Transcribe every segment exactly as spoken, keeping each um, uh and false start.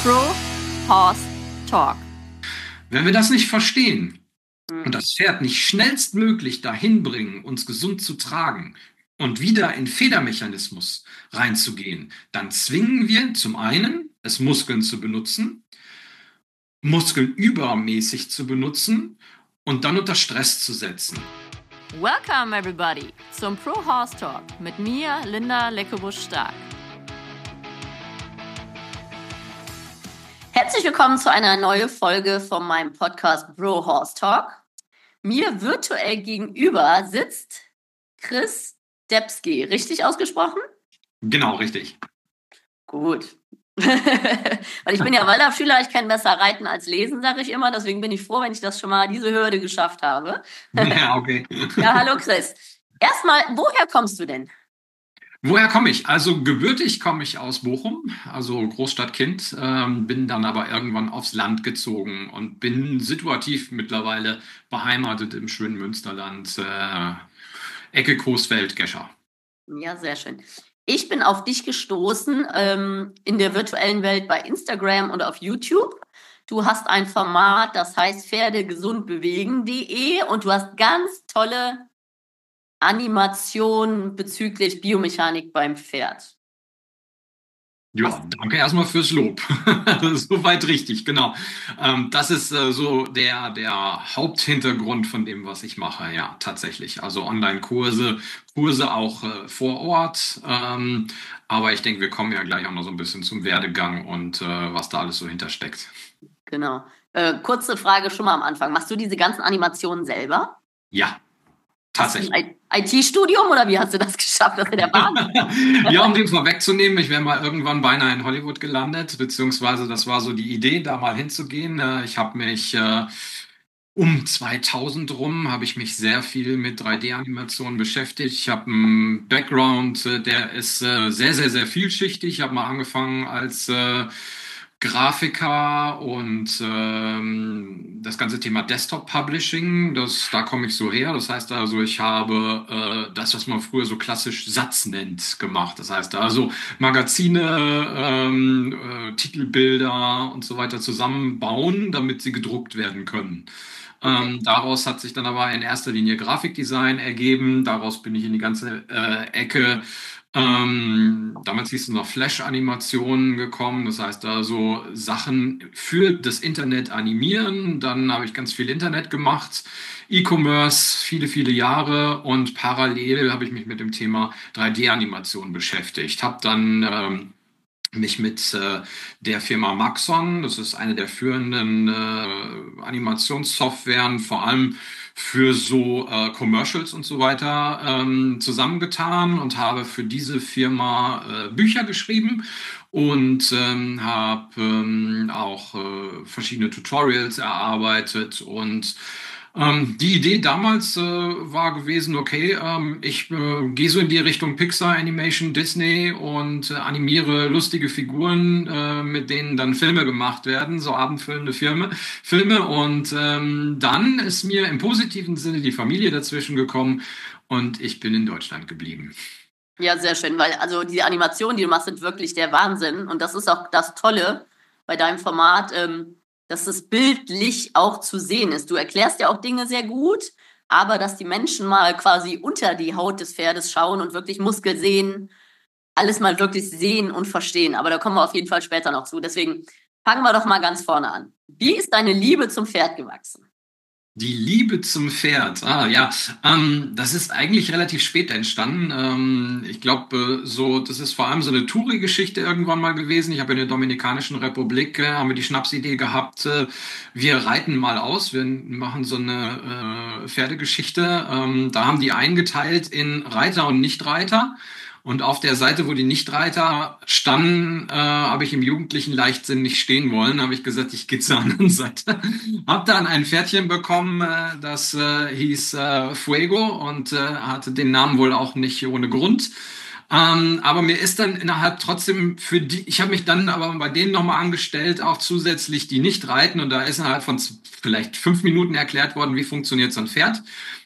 Pro Horse Talk. Wenn wir das nicht verstehen und das Pferd nicht schnellstmöglich dahin bringen, uns gesund zu tragen und wieder in Federmechanismus reinzugehen, dann zwingen wir zum einen, es Muskeln zu benutzen, Muskeln übermäßig zu benutzen und dann unter Stress zu setzen. Welcome everybody zum Pro Horse Talk mit mir, Linda Leckebusch-Stark. Herzlich willkommen zu einer neuen Folge von meinem Podcast Pro Horse Talk. Mir virtuell gegenüber sitzt Chris Debski. Richtig ausgesprochen? Genau, richtig. Gut. Weil ich bin ja Waldorfschüler, ich kann besser reiten als lesen, sage ich immer. Deswegen bin ich froh, wenn ich das schon mal, diese Hürde geschafft habe. Ja, okay. Ja, hallo Chris. Erstmal, woher kommst du denn? Woher komme ich? Also gebürtig komme ich aus Bochum, also Großstadtkind, ähm, bin dann aber irgendwann aufs Land gezogen und bin situativ mittlerweile beheimatet im schönen Münsterland, äh, Ecke Coesfeld-Gescher. Ja, sehr schön. Ich bin auf dich gestoßen ähm, in der virtuellen Welt bei Instagram und auf YouTube. Du hast ein Format, das heißt pferdegesundbewegen punkt de und du hast ganz tolle Animationen bezüglich Biomechanik beim Pferd. Ja, danke erstmal fürs Lob. Soweit richtig, genau. Ähm, das ist äh, so der, der Haupthintergrund von dem, was ich mache, ja, tatsächlich. Also Online-Kurse, Kurse auch äh, vor Ort. Ähm, aber ich denke, wir kommen ja gleich auch noch so ein bisschen zum Werdegang und äh, was da alles so hintersteckt. Genau. Äh, kurze Frage schon mal am Anfang. Machst du diese ganzen Animationen selber? Ja. Tatsächlich. I T-Studium oder wie hast du das geschafft? Das ist der Wahnsinn. Ja, um den vorwegzunehmen, ich wäre mal irgendwann beinahe in Hollywood gelandet, beziehungsweise das war so die Idee, da mal hinzugehen. Ich habe mich äh, um zweitausend rum, habe ich mich sehr viel mit drei D-Animationen beschäftigt. Ich habe einen Background, der ist äh, sehr, sehr, sehr vielschichtig. Ich habe mal angefangen als äh, Grafiker und ähm, das ganze Thema Desktop Publishing, das, da komme ich so her. Das heißt also, ich habe äh, das, was man früher so klassisch Satz nennt, gemacht. Das heißt also Magazine, ähm, äh, Titelbilder und so weiter zusammenbauen, damit sie gedruckt werden können. Ähm, daraus hat sich dann aber in erster Linie Grafikdesign ergeben. Daraus bin ich in die ganze äh, Ecke Ähm, damals hieß es noch Flash-Animationen gekommen, das heißt also Sachen für das Internet animieren. Dann habe ich ganz viel Internet gemacht, E-Commerce, viele, viele Jahre und parallel habe ich mich mit dem Thema drei D-Animation beschäftigt. Habe dann ähm, mich mit äh, der Firma Maxon, das ist eine der führenden äh, Animationssoftwaren, vor allem für so äh, Commercials und so weiter ähm, zusammengetan und habe für diese Firma äh, Bücher geschrieben und ähm, habe ähm, auch äh, verschiedene Tutorials erarbeitet und ähm, die Idee damals äh, war gewesen, okay, ähm, ich äh, gehe so in die Richtung Pixar, Animation, Disney und äh, animiere lustige Figuren, äh, mit denen dann Filme gemacht werden, so abendfüllende Filme, Filme. Und ähm, dann ist mir im positiven Sinne die Familie dazwischen gekommen und ich bin in Deutschland geblieben. Ja, sehr schön, weil also die Animationen, die du machst, sind wirklich der Wahnsinn. Und das ist auch das Tolle bei deinem Format, ähm, dass es bildlich auch zu sehen ist. Du erklärst ja auch Dinge sehr gut, aber dass die Menschen mal quasi unter die Haut des Pferdes schauen und wirklich Muskel sehen, alles mal wirklich sehen und verstehen. Aber da kommen wir auf jeden Fall später noch zu. Deswegen fangen wir doch mal ganz vorne an. Wie ist deine Liebe zum Pferd gewachsen? Die Liebe zum Pferd, ah ja, ähm, das ist eigentlich relativ spät entstanden. Ähm, ich glaube, so, das ist vor allem so eine Touri-Geschichte irgendwann mal gewesen. Ich habe in der Dominikanischen Republik, äh, haben wir die Schnapsidee gehabt, äh, wir reiten mal aus, wir machen so eine äh, Pferdegeschichte. Ähm, da haben die eingeteilt in Reiter und Nichtreiter. Und auf der Seite, wo die Nichtreiter standen, äh, habe ich im jugendlichen Leichtsinn nicht stehen wollen. Habe ich gesagt, ich gehe zur anderen Seite. Habe dann ein Pferdchen bekommen, äh, das äh, hieß äh, Fuego und äh, hatte den Namen wohl auch nicht ohne Grund. Ähm, aber mir ist dann innerhalb trotzdem für die, ich habe mich dann aber bei denen nochmal angestellt, auch zusätzlich die nicht reiten. Und da ist innerhalb von vielleicht fünf Minuten erklärt worden, wie funktioniert so ein Pferd.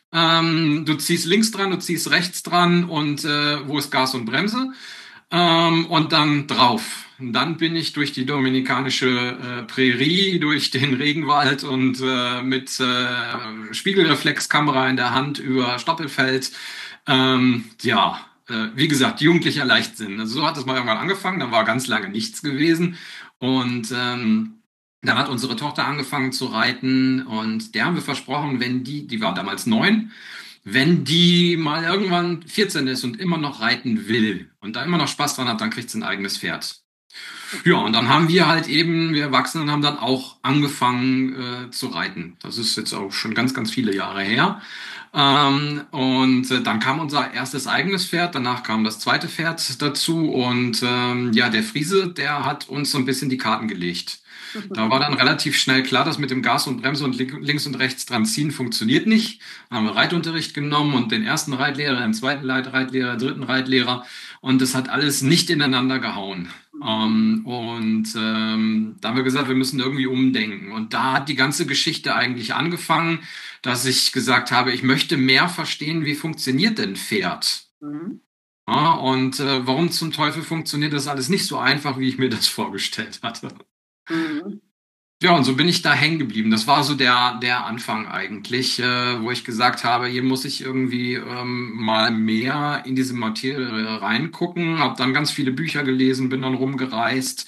Ähm, du ziehst links dran, du ziehst rechts dran und äh, wo ist Gas und Bremse? Ähm, und dann drauf. Dann bin ich durch die dominikanische äh, Prärie, durch den Regenwald und äh, mit äh, Spiegelreflexkamera in der Hand über Stoppelfeld. Ähm, ja, äh, wie gesagt, jugendlicher Leichtsinn. Also so hat es mal irgendwann angefangen, dann war ganz lange nichts gewesen. Und ähm, dann hat unsere Tochter angefangen zu reiten und der haben wir versprochen, wenn die, die war damals neun, wenn die mal irgendwann vierzehn ist und immer noch reiten will und da immer noch Spaß dran hat, dann kriegt sie ein eigenes Pferd. Ja, und dann haben wir halt eben, wir Erwachsenen haben dann auch angefangen äh, zu reiten. Das ist jetzt auch schon ganz, ganz viele Jahre her. Ähm, und äh, dann kam unser erstes eigenes Pferd, danach kam das zweite Pferd dazu und ähm, ja, der Friese, der hat uns so ein bisschen die Karten gelegt. Da war dann relativ schnell klar, dass mit dem Gas und Bremse und links und rechts dran ziehen funktioniert nicht. Dann haben wir Reitunterricht genommen und den ersten Reitlehrer, den zweiten Reitlehrer, den dritten Reitlehrer und das hat alles nicht ineinander gehauen. Ähm, und ähm, da haben wir gesagt, wir müssen irgendwie umdenken. Und da hat die ganze Geschichte eigentlich angefangen, dass ich gesagt habe, ich möchte mehr verstehen, wie funktioniert denn Pferd? Mhm. Ja, und äh, warum zum Teufel funktioniert das alles nicht so einfach, wie ich mir das vorgestellt hatte? Mhm. Ja, und so bin ich da hängen geblieben. Das war so der, der Anfang eigentlich, äh, wo ich gesagt habe, hier muss ich irgendwie ähm, mal mehr in diese Materie reingucken. Habe dann ganz viele Bücher gelesen, bin dann rumgereist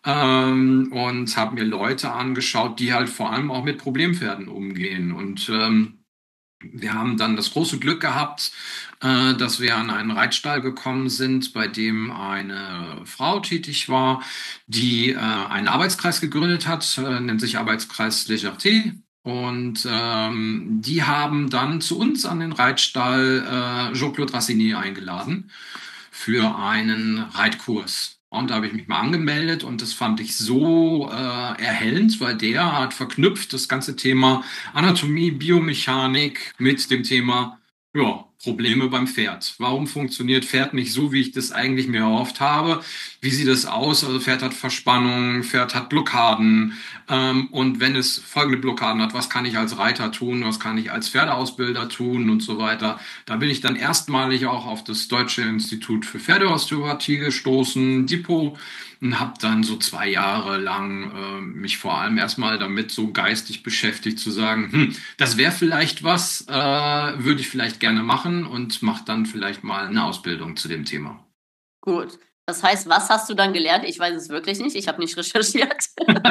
ähm, und habe mir Leute angeschaut, die halt vor allem auch mit Problempferden umgehen. Und ähm, wir haben dann das große Glück gehabt, äh, dass wir an einen Reitstall gekommen sind, bei dem eine Frau tätig war, die äh, einen Arbeitskreis gegründet hat, äh, nennt sich Arbeitskreis Légèreté. Und ähm, die haben dann zu uns an den Reitstall äh, Jean-Claude Rassini eingeladen für einen Reitkurs. Und da habe ich mich mal angemeldet und das fand ich so äh, erhellend, weil der hat verknüpft das ganze Thema Anatomie, Biomechanik mit dem Thema ja, Probleme beim Pferd. Warum funktioniert Pferd nicht so, wie ich das eigentlich mir erhofft habe? Wie sieht es aus? Also Pferd hat Verspannung, Pferd hat Blockaden. Ähm, und wenn es folgende Blockaden hat, was kann ich als Reiter tun? Was kann ich als Pferdeausbilder tun? Und so weiter. Da bin ich dann erstmalig auch auf das Deutsche Institut für Pferdeosteopathie gestoßen, DIPO, und habe dann so zwei Jahre lang äh, mich vor allem erstmal damit so geistig beschäftigt, zu sagen, hm, das wäre vielleicht was, äh, würde ich vielleicht gerne machen und mache dann vielleicht mal eine Ausbildung zu dem Thema. Gut. Das heißt, was hast du dann gelernt? Ich weiß es wirklich nicht. Ich habe nicht recherchiert.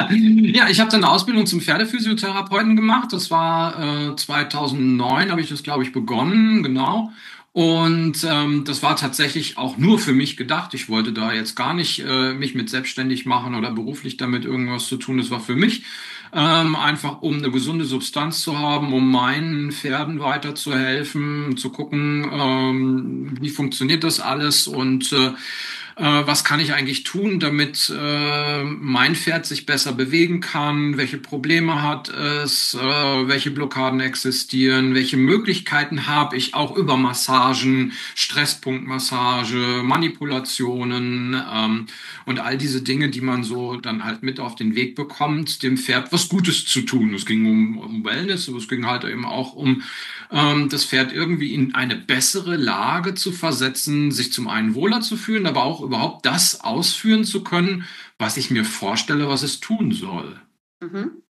Ja, ich habe dann eine Ausbildung zum Pferdephysiotherapeuten gemacht. Das war äh, zweitausendneun, habe ich das, glaube ich, begonnen, genau. Und ähm, das war tatsächlich auch nur für mich gedacht. Ich wollte da jetzt gar nicht äh, mich mit selbstständig machen oder beruflich damit irgendwas zu tun. Das war für mich ähm, einfach, um eine gesunde Substanz zu haben, um meinen Pferden weiterzuhelfen, zu gucken, ähm, wie funktioniert das alles und äh, was kann ich eigentlich tun, damit äh, mein Pferd sich besser bewegen kann? Welche Probleme hat es? Äh, welche Blockaden existieren? Welche Möglichkeiten habe ich auch über Massagen, Stresspunktmassage, Manipulationen ähm, und all diese Dinge, die man so dann halt mit auf den Weg bekommt, dem Pferd was Gutes zu tun. Es ging um, um Wellness, aber es ging halt eben auch um ähm, das Pferd irgendwie in eine bessere Lage zu versetzen, sich zum einen wohler zu fühlen, aber auch überhaupt das ausführen zu können, was ich mir vorstelle, was es tun soll. Mhm.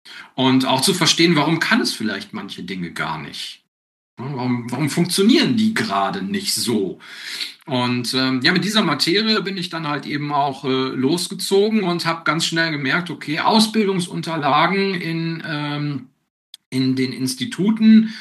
Und auch zu verstehen, warum kann es vielleicht manche Dinge gar nicht? Warum, warum funktionieren die gerade nicht so? Und ähm, ja, mit dieser Materie bin ich dann halt eben auch äh, losgezogen und habe ganz schnell gemerkt, okay, Ausbildungsunterlagen in, ähm, in den Instituten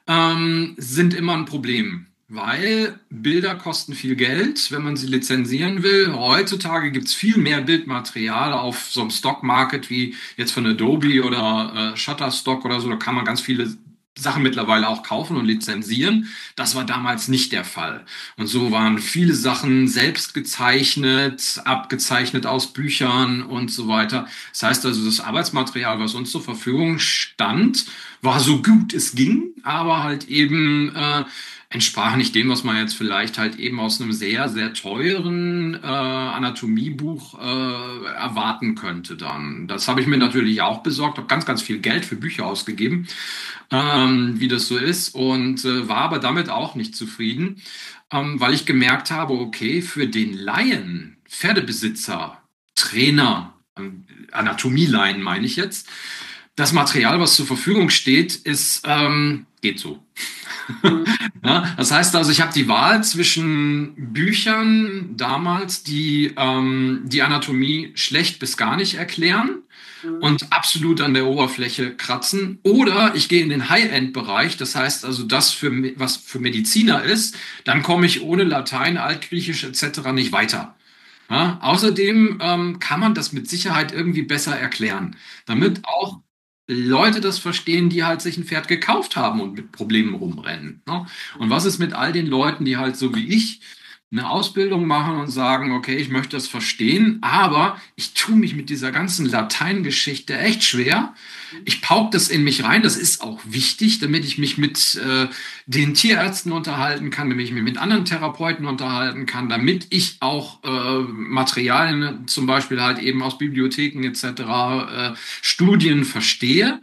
ähm, sind immer ein Problem. Weil Bilder kosten viel Geld, wenn man sie lizenzieren will. Heutzutage gibt es viel mehr Bildmaterial auf so einem Stockmarket wie jetzt von Adobe oder äh, Shutterstock oder so. Da kann man ganz viele Sachen mittlerweile auch kaufen und lizenzieren. Das war damals nicht der Fall. Und so waren viele Sachen selbst gezeichnet, abgezeichnet aus Büchern und so weiter. Das heißt also, das Arbeitsmaterial, was uns zur Verfügung stand, war so gut es ging, aber halt eben äh, entsprach nicht dem, was man jetzt vielleicht halt eben aus einem sehr, sehr teuren äh, Anatomiebuch äh, erwarten könnte dann. Das habe ich mir natürlich auch besorgt, habe ganz, ganz viel Geld für Bücher ausgegeben, ähm, wie das so ist, und äh, war aber damit auch nicht zufrieden, ähm, weil ich gemerkt habe, okay, für den Laien, Pferdebesitzer, Trainer, ähm, Anatomie-Laien meine ich jetzt, das Material, was zur Verfügung steht, ist, ähm, geht so. Mhm. Ja, das heißt also, ich habe die Wahl zwischen Büchern damals, die ähm, die Anatomie schlecht bis gar nicht erklären Mhm. und absolut an der Oberfläche kratzen, oder ich gehe in den High-End-Bereich, das heißt also das, für, Me- was für Mediziner ist, dann komme ich ohne Latein, Altgriechisch et cetera nicht weiter. Ja, außerdem ähm, kann man das mit Sicherheit irgendwie besser erklären, damit Mhm. auch Leute das verstehen, die halt sich ein Pferd gekauft haben und mit Problemen rumrennen. Ne? Und was ist mit all den Leuten, die halt so wie ich eine Ausbildung machen und sagen, okay, ich möchte das verstehen, aber ich tue mich mit dieser ganzen Lateingeschichte echt schwer. Ich pauke das in mich rein, das ist auch wichtig, damit ich mich mit äh, den Tierärzten unterhalten kann, damit ich mich mit anderen Therapeuten unterhalten kann, damit ich auch äh, Materialien, zum Beispiel halt eben aus Bibliotheken et cetera, äh, Studien verstehe.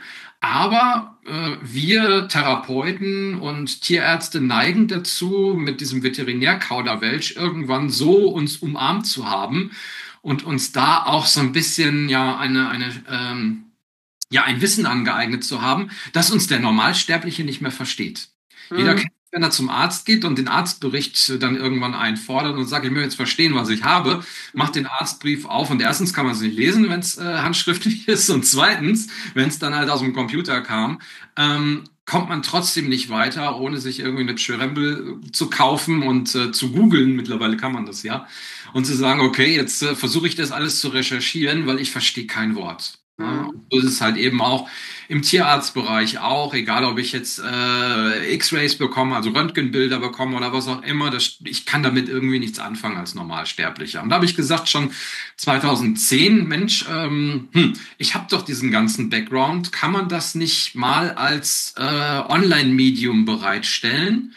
Aber äh, wir Therapeuten und Tierärzte neigen dazu, mit diesem Veterinärkauderwelsch irgendwann so uns umarmt zu haben und uns da auch so ein bisschen ja eine, eine ähm, ja, ein Wissen angeeignet zu haben, das uns der Normalsterbliche nicht mehr versteht. Jeder Mhm. kennt, wenn er zum Arzt geht und den Arztbericht dann irgendwann einfordert und sagt, ich möchte jetzt verstehen, was ich habe, macht Mhm. den Arztbrief auf und erstens kann man es nicht lesen, wenn es äh, handschriftlich ist, und zweitens, wenn es dann halt aus dem Computer kam, ähm, kommt man trotzdem nicht weiter, ohne sich irgendwie eine Pschyrembel zu kaufen und äh, zu googeln. Mittlerweile kann man das ja. Und zu sagen, okay, jetzt äh, versuche ich das alles zu recherchieren, weil ich verstehe kein Wort. Ja, Mhm. so ist es halt eben auch im Tierarztbereich auch, egal ob ich jetzt äh, X-Rays bekomme, also Röntgenbilder bekomme oder was auch immer, das, ich kann damit irgendwie nichts anfangen als Normalsterblicher. Und da habe ich gesagt, schon zweitausendzehn, Mensch, ähm, hm, ich habe doch diesen ganzen Background, kann man das nicht mal als äh, Online-Medium bereitstellen?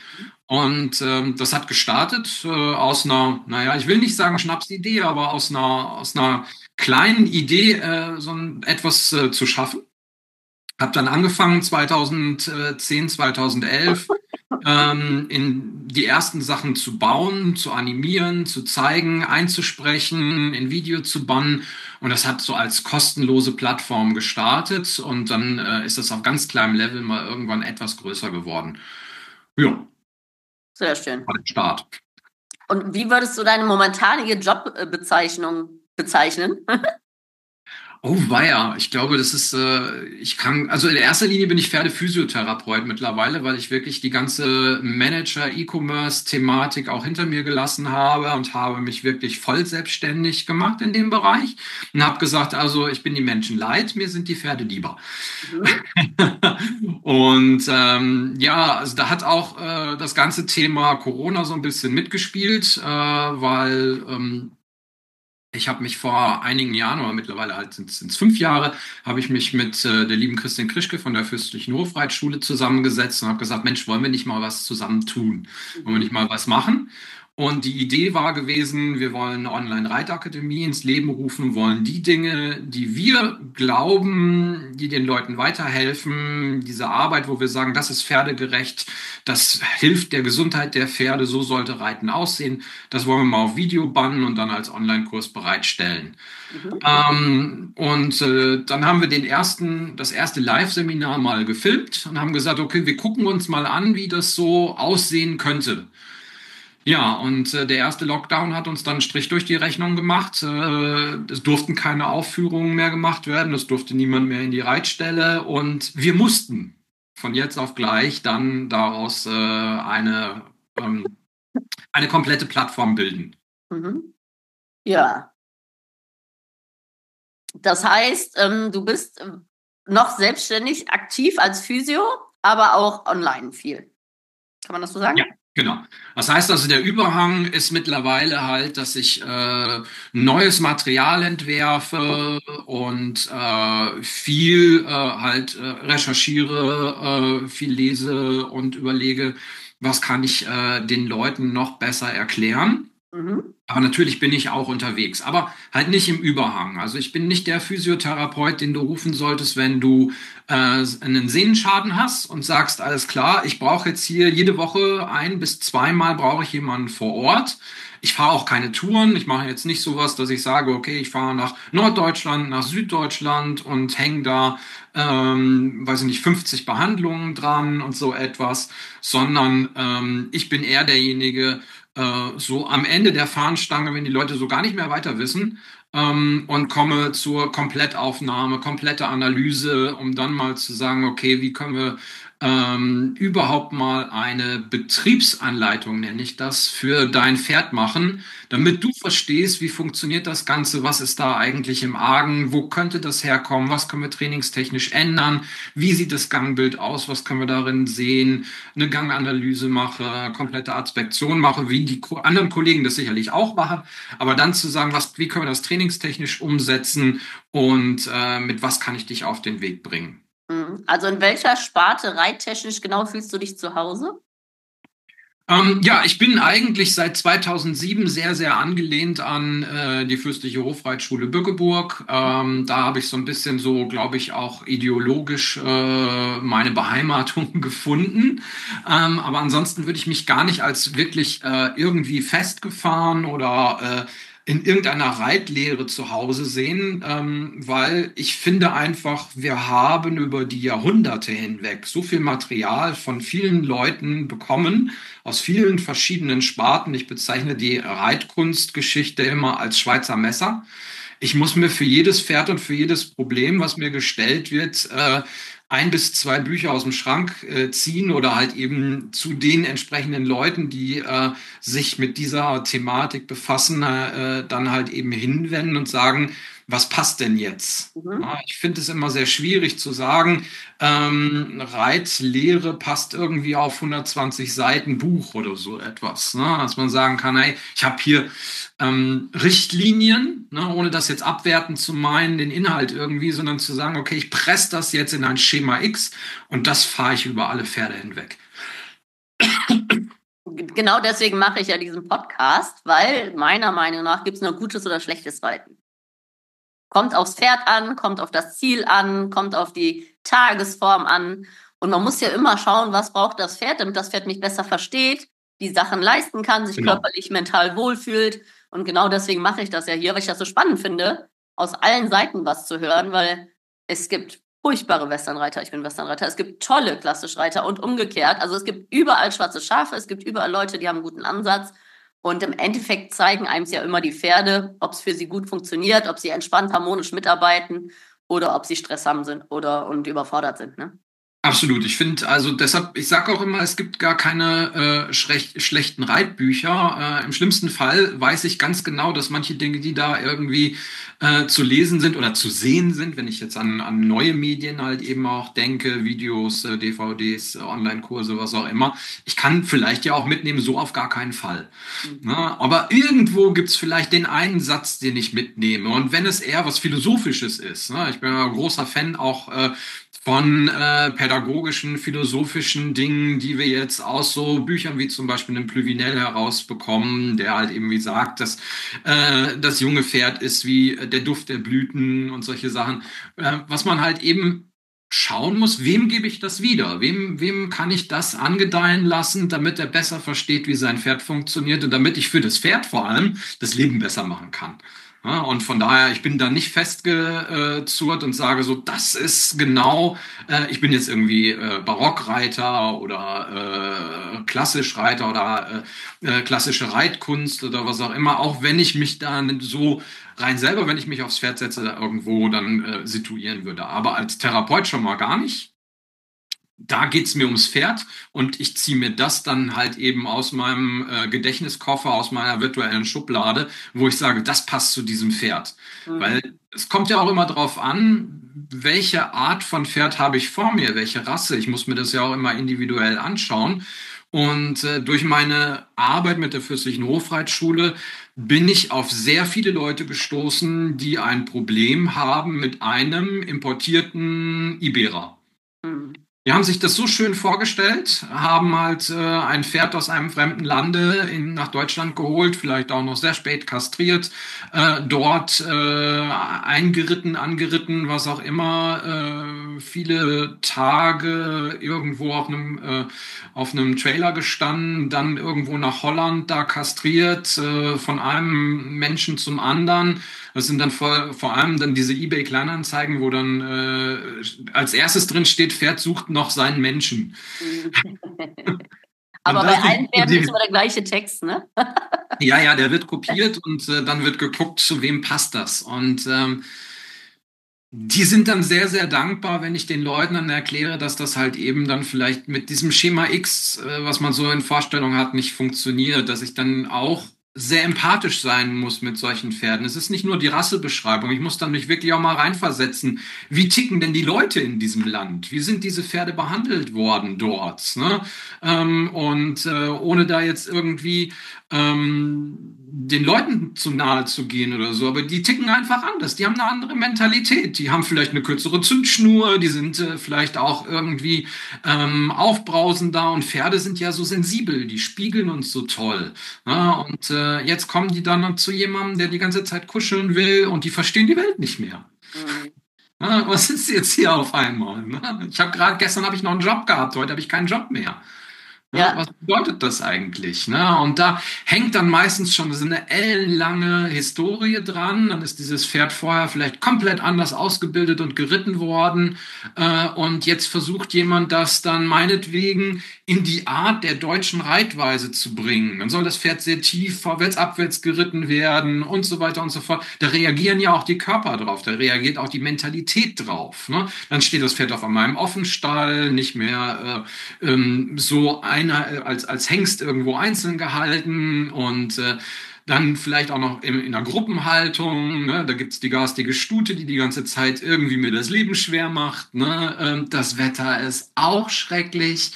Und ähm, das hat gestartet äh, aus einer, naja, ich will nicht sagen Schnapsidee, aber aus einer, aus einer kleinen Idee, äh, so ein, etwas äh, zu schaffen. Habe dann angefangen zweitausendzehn, zweitausendelf ähm, in die ersten Sachen zu bauen, zu animieren, zu zeigen, einzusprechen, in Video zu bannen. Und das hat so als kostenlose Plattform gestartet und dann äh, ist das auf ganz kleinem Level mal irgendwann etwas größer geworden. Ja, Sehr schön. war der Start. Und wie würdest du deine momentanige Jobbezeichnung bezeichnen? Oh weia, ich glaube, das ist, äh, ich kann, also in erster Linie bin ich Pferdephysiotherapeut mittlerweile, weil ich wirklich die ganze Manager-E-Commerce-Thematik auch hinter mir gelassen habe und habe mich wirklich voll selbstständig gemacht in dem Bereich und habe gesagt, also ich bin die Menschen leid, mir sind die Pferde lieber. Mhm. Und ähm, ja, also da hat auch äh, das ganze Thema Corona so ein bisschen mitgespielt, äh, weil ähm, ich habe mich vor einigen Jahren, oder mittlerweile halt sind es fünf Jahre, habe ich mich mit äh, der lieben Christine Krischke von der Fürstlichen Hofreitschule zusammengesetzt und habe gesagt, Mensch, wollen wir nicht mal was zusammen tun? Wollen wir Mhm. nicht mal was machen? Und die Idee war gewesen, wir wollen eine Online-Reitakademie ins Leben rufen, wollen die Dinge, die wir glauben, die den Leuten weiterhelfen, diese Arbeit, wo wir sagen, das ist pferdegerecht, das hilft der Gesundheit der Pferde, so sollte Reiten aussehen, das wollen wir mal auf Video bannen und dann als Online-Kurs bereitstellen. Mhm. Ähm, und äh, dann haben wir den ersten, das erste Live-Seminar mal gefilmt und haben gesagt, okay, wir gucken uns mal an, wie das so aussehen könnte. Ja, und äh, der erste Lockdown hat uns dann einen Strich durch die Rechnung gemacht. Äh, es durften keine Aufführungen mehr gemacht werden, es durfte niemand mehr in die Reitstelle und wir mussten von jetzt auf gleich dann daraus äh, eine, ähm, eine komplette Plattform bilden. Mhm. Ja, das heißt, ähm, du bist ähm, noch selbstständig aktiv als Physio, aber auch online viel. Kann man das so sagen? Ja, genau. Das heißt also, der Überhang ist mittlerweile halt, dass ich äh, neues Material entwerfe und äh, viel äh, halt äh, recherchiere, äh, viel lese und überlege, was kann ich äh, den Leuten noch besser erklären. Mhm. Aber natürlich bin ich auch unterwegs, aber halt nicht im Überhang. Also ich bin nicht der Physiotherapeut, den du rufen solltest, wenn du äh, einen Sehnenschaden hast und sagst, alles klar, ich brauche jetzt hier jede Woche ein bis zweimal brauche ich jemanden vor Ort. Ich fahre auch keine Touren. Ich mache jetzt nicht sowas, dass ich sage, okay, ich fahre nach Norddeutschland, nach Süddeutschland und hänge da, ähm, weiß ich nicht, fünfzig Behandlungen dran und so etwas, sondern ähm, ich bin eher derjenige, äh, so am Ende der Fahnenstange, wenn die Leute so gar nicht mehr weiter wissen, ähm, und komme zur Komplettaufnahme, komplette Analyse, um dann mal zu sagen, okay, wie können wir ähm, überhaupt mal eine Betriebsanleitung, nenne ich das, für dein Pferd machen, damit du verstehst, wie funktioniert das Ganze, was ist da eigentlich im Argen, wo könnte das herkommen, was können wir trainingstechnisch ändern, wie sieht das Gangbild aus, was können wir darin sehen, eine Ganganalyse mache, komplette Aspektion mache, wie die Ko anderen Kollegen das sicherlich auch machen, aber dann zu sagen, was, wie können wir das trainingstechnisch umsetzen und äh, mit was kann ich dich auf den Weg bringen. Mhm. Also in welcher Sparte reittechnisch genau fühlst du dich zu Hause? Ähm, ja, ich bin eigentlich seit zweitausendsieben sehr, sehr angelehnt an äh, die Fürstliche Hofreitschule Bückeburg. Ähm, da habe ich so ein bisschen so, glaube ich, auch ideologisch äh, meine Beheimatung gefunden. Ähm, aber ansonsten würde ich mich gar nicht als wirklich äh, irgendwie festgefahren oder äh, in irgendeiner Reitlehre zu Hause sehen, ähm, weil ich finde einfach, wir haben über die Jahrhunderte hinweg so viel Material von vielen Leuten bekommen, aus vielen verschiedenen Sparten. Ich bezeichne die Reitkunstgeschichte immer als Schweizer Messer. Ich muss mir für jedes Pferd und für jedes Problem, was mir gestellt wird, äh, ein bis zwei Bücher aus dem Schrank äh, ziehen oder halt eben zu den entsprechenden Leuten, die äh, sich mit dieser Thematik befassen, äh, dann halt eben hinwenden und sagen, was passt denn jetzt? Mhm. Ja, ich finde es immer sehr schwierig zu sagen, ähm, Reitlehre passt irgendwie auf hundertzwanzig Seiten Buch oder so etwas, ne? Dass man sagen kann, hey, ich habe hier ähm, Richtlinien, ne, ohne das jetzt abwertend zu meinen, den Inhalt irgendwie, sondern zu sagen, okay, ich presse das jetzt in ein Schema X und das fahre ich über alle Pferde hinweg. Genau deswegen mache ich ja diesen Podcast, weil meiner Meinung nach gibt es nur gutes oder schlechtes Reiten. Kommt aufs Pferd an, kommt auf das Ziel an, kommt auf die Tagesform an. Und man muss ja immer schauen, was braucht das Pferd, damit das Pferd mich besser versteht, die Sachen leisten kann, sich Genau. körperlich, mental wohlfühlt. Und genau deswegen mache ich das ja hier, weil ich das so spannend finde, aus allen Seiten was zu hören, weil es gibt furchtbare Westernreiter, ich bin Westernreiter, es gibt tolle Klassischreiter und umgekehrt. Also es gibt überall schwarze Schafe, es gibt überall Leute, die haben einen guten Ansatz. Und im Endeffekt zeigen einem ja immer die Pferde, ob es für sie gut funktioniert, ob sie entspannt, harmonisch mitarbeiten oder ob sie Stress haben sind oder und überfordert sind, ne? Absolut. Ich finde, also deshalb, ich sage auch immer, es gibt gar keine äh, schrech- schlechten Reitbücher. Äh, im schlimmsten Fall weiß ich ganz genau, dass manche Dinge, die da irgendwie äh, zu lesen sind oder zu sehen sind, wenn ich jetzt an, an neue Medien halt eben auch denke, Videos, äh, D V Ds, äh, Online-Kurse, was auch immer, ich kann vielleicht ja auch mitnehmen, so auf gar keinen Fall. Mhm. Ne? Aber irgendwo gibt's vielleicht den einen Satz, den ich mitnehme. Und wenn es eher was Philosophisches ist, ne? Ich bin ja ein großer Fan auch äh, von äh, pädagogischen, philosophischen Dingen, die wir jetzt aus so Büchern wie zum Beispiel einem Plüvinel herausbekommen, der halt irgendwie sagt, dass äh, das junge Pferd ist wie der Duft der Blüten und solche Sachen, äh, was man halt eben schauen muss, wem gebe ich das wieder? Wem, wem kann ich das angedeihen lassen, damit er besser versteht, wie sein Pferd funktioniert und damit ich für das Pferd vor allem das Leben besser machen kann. Ja, und von daher, ich bin da nicht festgezurrt und sage so, das ist genau, äh, ich bin jetzt irgendwie äh, Barockreiter oder äh, Klassischreiter oder äh, äh, klassische Reitkunst oder was auch immer, auch wenn ich mich dann so rein selber, wenn ich mich aufs Pferd setze, da irgendwo dann äh, situieren würde. Aber als Therapeut schon mal gar nicht. Da geht's mir ums Pferd und ich ziehe mir das dann halt eben aus meinem äh, Gedächtniskoffer, aus meiner virtuellen Schublade, wo ich sage, das passt zu diesem Pferd. Mhm. Weil es kommt ja auch immer darauf an, welche Art von Pferd habe ich vor mir, welche Rasse. Ich muss mir das ja auch immer individuell anschauen. Und äh, durch meine Arbeit mit der Fürstlichen Hofreitschule bin ich auf sehr viele Leute gestoßen, die ein Problem haben mit einem importierten Iberer. Mhm. Die haben sich das so schön vorgestellt, haben halt äh, ein Pferd aus einem fremden Lande in, nach Deutschland geholt, vielleicht auch noch sehr spät kastriert, äh, dort äh, eingeritten, angeritten, was auch immer, äh, viele Tage irgendwo auf einem, äh, auf einem Trailer gestanden, dann irgendwo nach Holland da kastriert, äh, von einem Menschen zum anderen. Das sind dann vor, vor allem dann diese eBay-Kleinanzeigen, wo dann äh, als erstes drin steht, Pferd sucht noch seinen Menschen. Aber Und bei das allen ist Pferden ist die, immer der gleiche Text, ne? ja, ja, der wird kopiert und äh, dann wird geguckt, zu wem passt das. Und ähm, die sind dann sehr, sehr dankbar, wenn ich den Leuten dann erkläre, dass das halt eben dann vielleicht mit diesem Schema X, äh, was man so in Vorstellung hat, nicht funktioniert, dass ich dann auch sehr empathisch sein muss mit solchen Pferden. Es ist nicht nur die Rassebeschreibung, ich muss dann mich wirklich auch mal reinversetzen. Wie ticken denn die Leute in diesem Land? Wie sind diese Pferde behandelt worden dort? Ne? Ähm, und äh, ohne da jetzt irgendwie ähm, den Leuten zu nahe zu gehen oder so, aber die ticken einfach anders. Die haben eine andere Mentalität. Die haben vielleicht eine kürzere Zündschnur, die sind äh, vielleicht auch irgendwie ähm, aufbrausender und Pferde sind ja so sensibel, die spiegeln uns so toll. Ja, und äh, jetzt kommen die dann zu jemandem, der die ganze Zeit kuscheln will und die verstehen die Welt nicht mehr. Mhm. Ja, was ist jetzt hier auf einmal? Ne? Ich habe gerade gestern habe ich noch einen Job gehabt, heute habe ich keinen Job mehr. Ja, Ja, was bedeutet das eigentlich? Ne? Und da hängt dann meistens schon so eine ellenlange Historie dran. Dann ist dieses Pferd vorher vielleicht komplett anders ausgebildet und geritten worden. Äh, und jetzt versucht jemand das dann meinetwegen in die Art der deutschen Reitweise zu bringen. Dann soll das Pferd sehr tief vorwärts, abwärts geritten werden und so weiter und so fort. Da reagieren ja auch die Körper drauf, da reagiert auch die Mentalität drauf. Ne? Dann steht das Pferd auf einmal im Offenstall, nicht mehr äh, ähm, so ein einer als, als Hengst irgendwo einzeln gehalten und äh, dann vielleicht auch noch in, in einer Gruppenhaltung. Ne? Da gibt's die garstige Stute, die die ganze Zeit irgendwie mir das Leben schwer macht. Ne? Ähm, das Wetter ist auch schrecklich.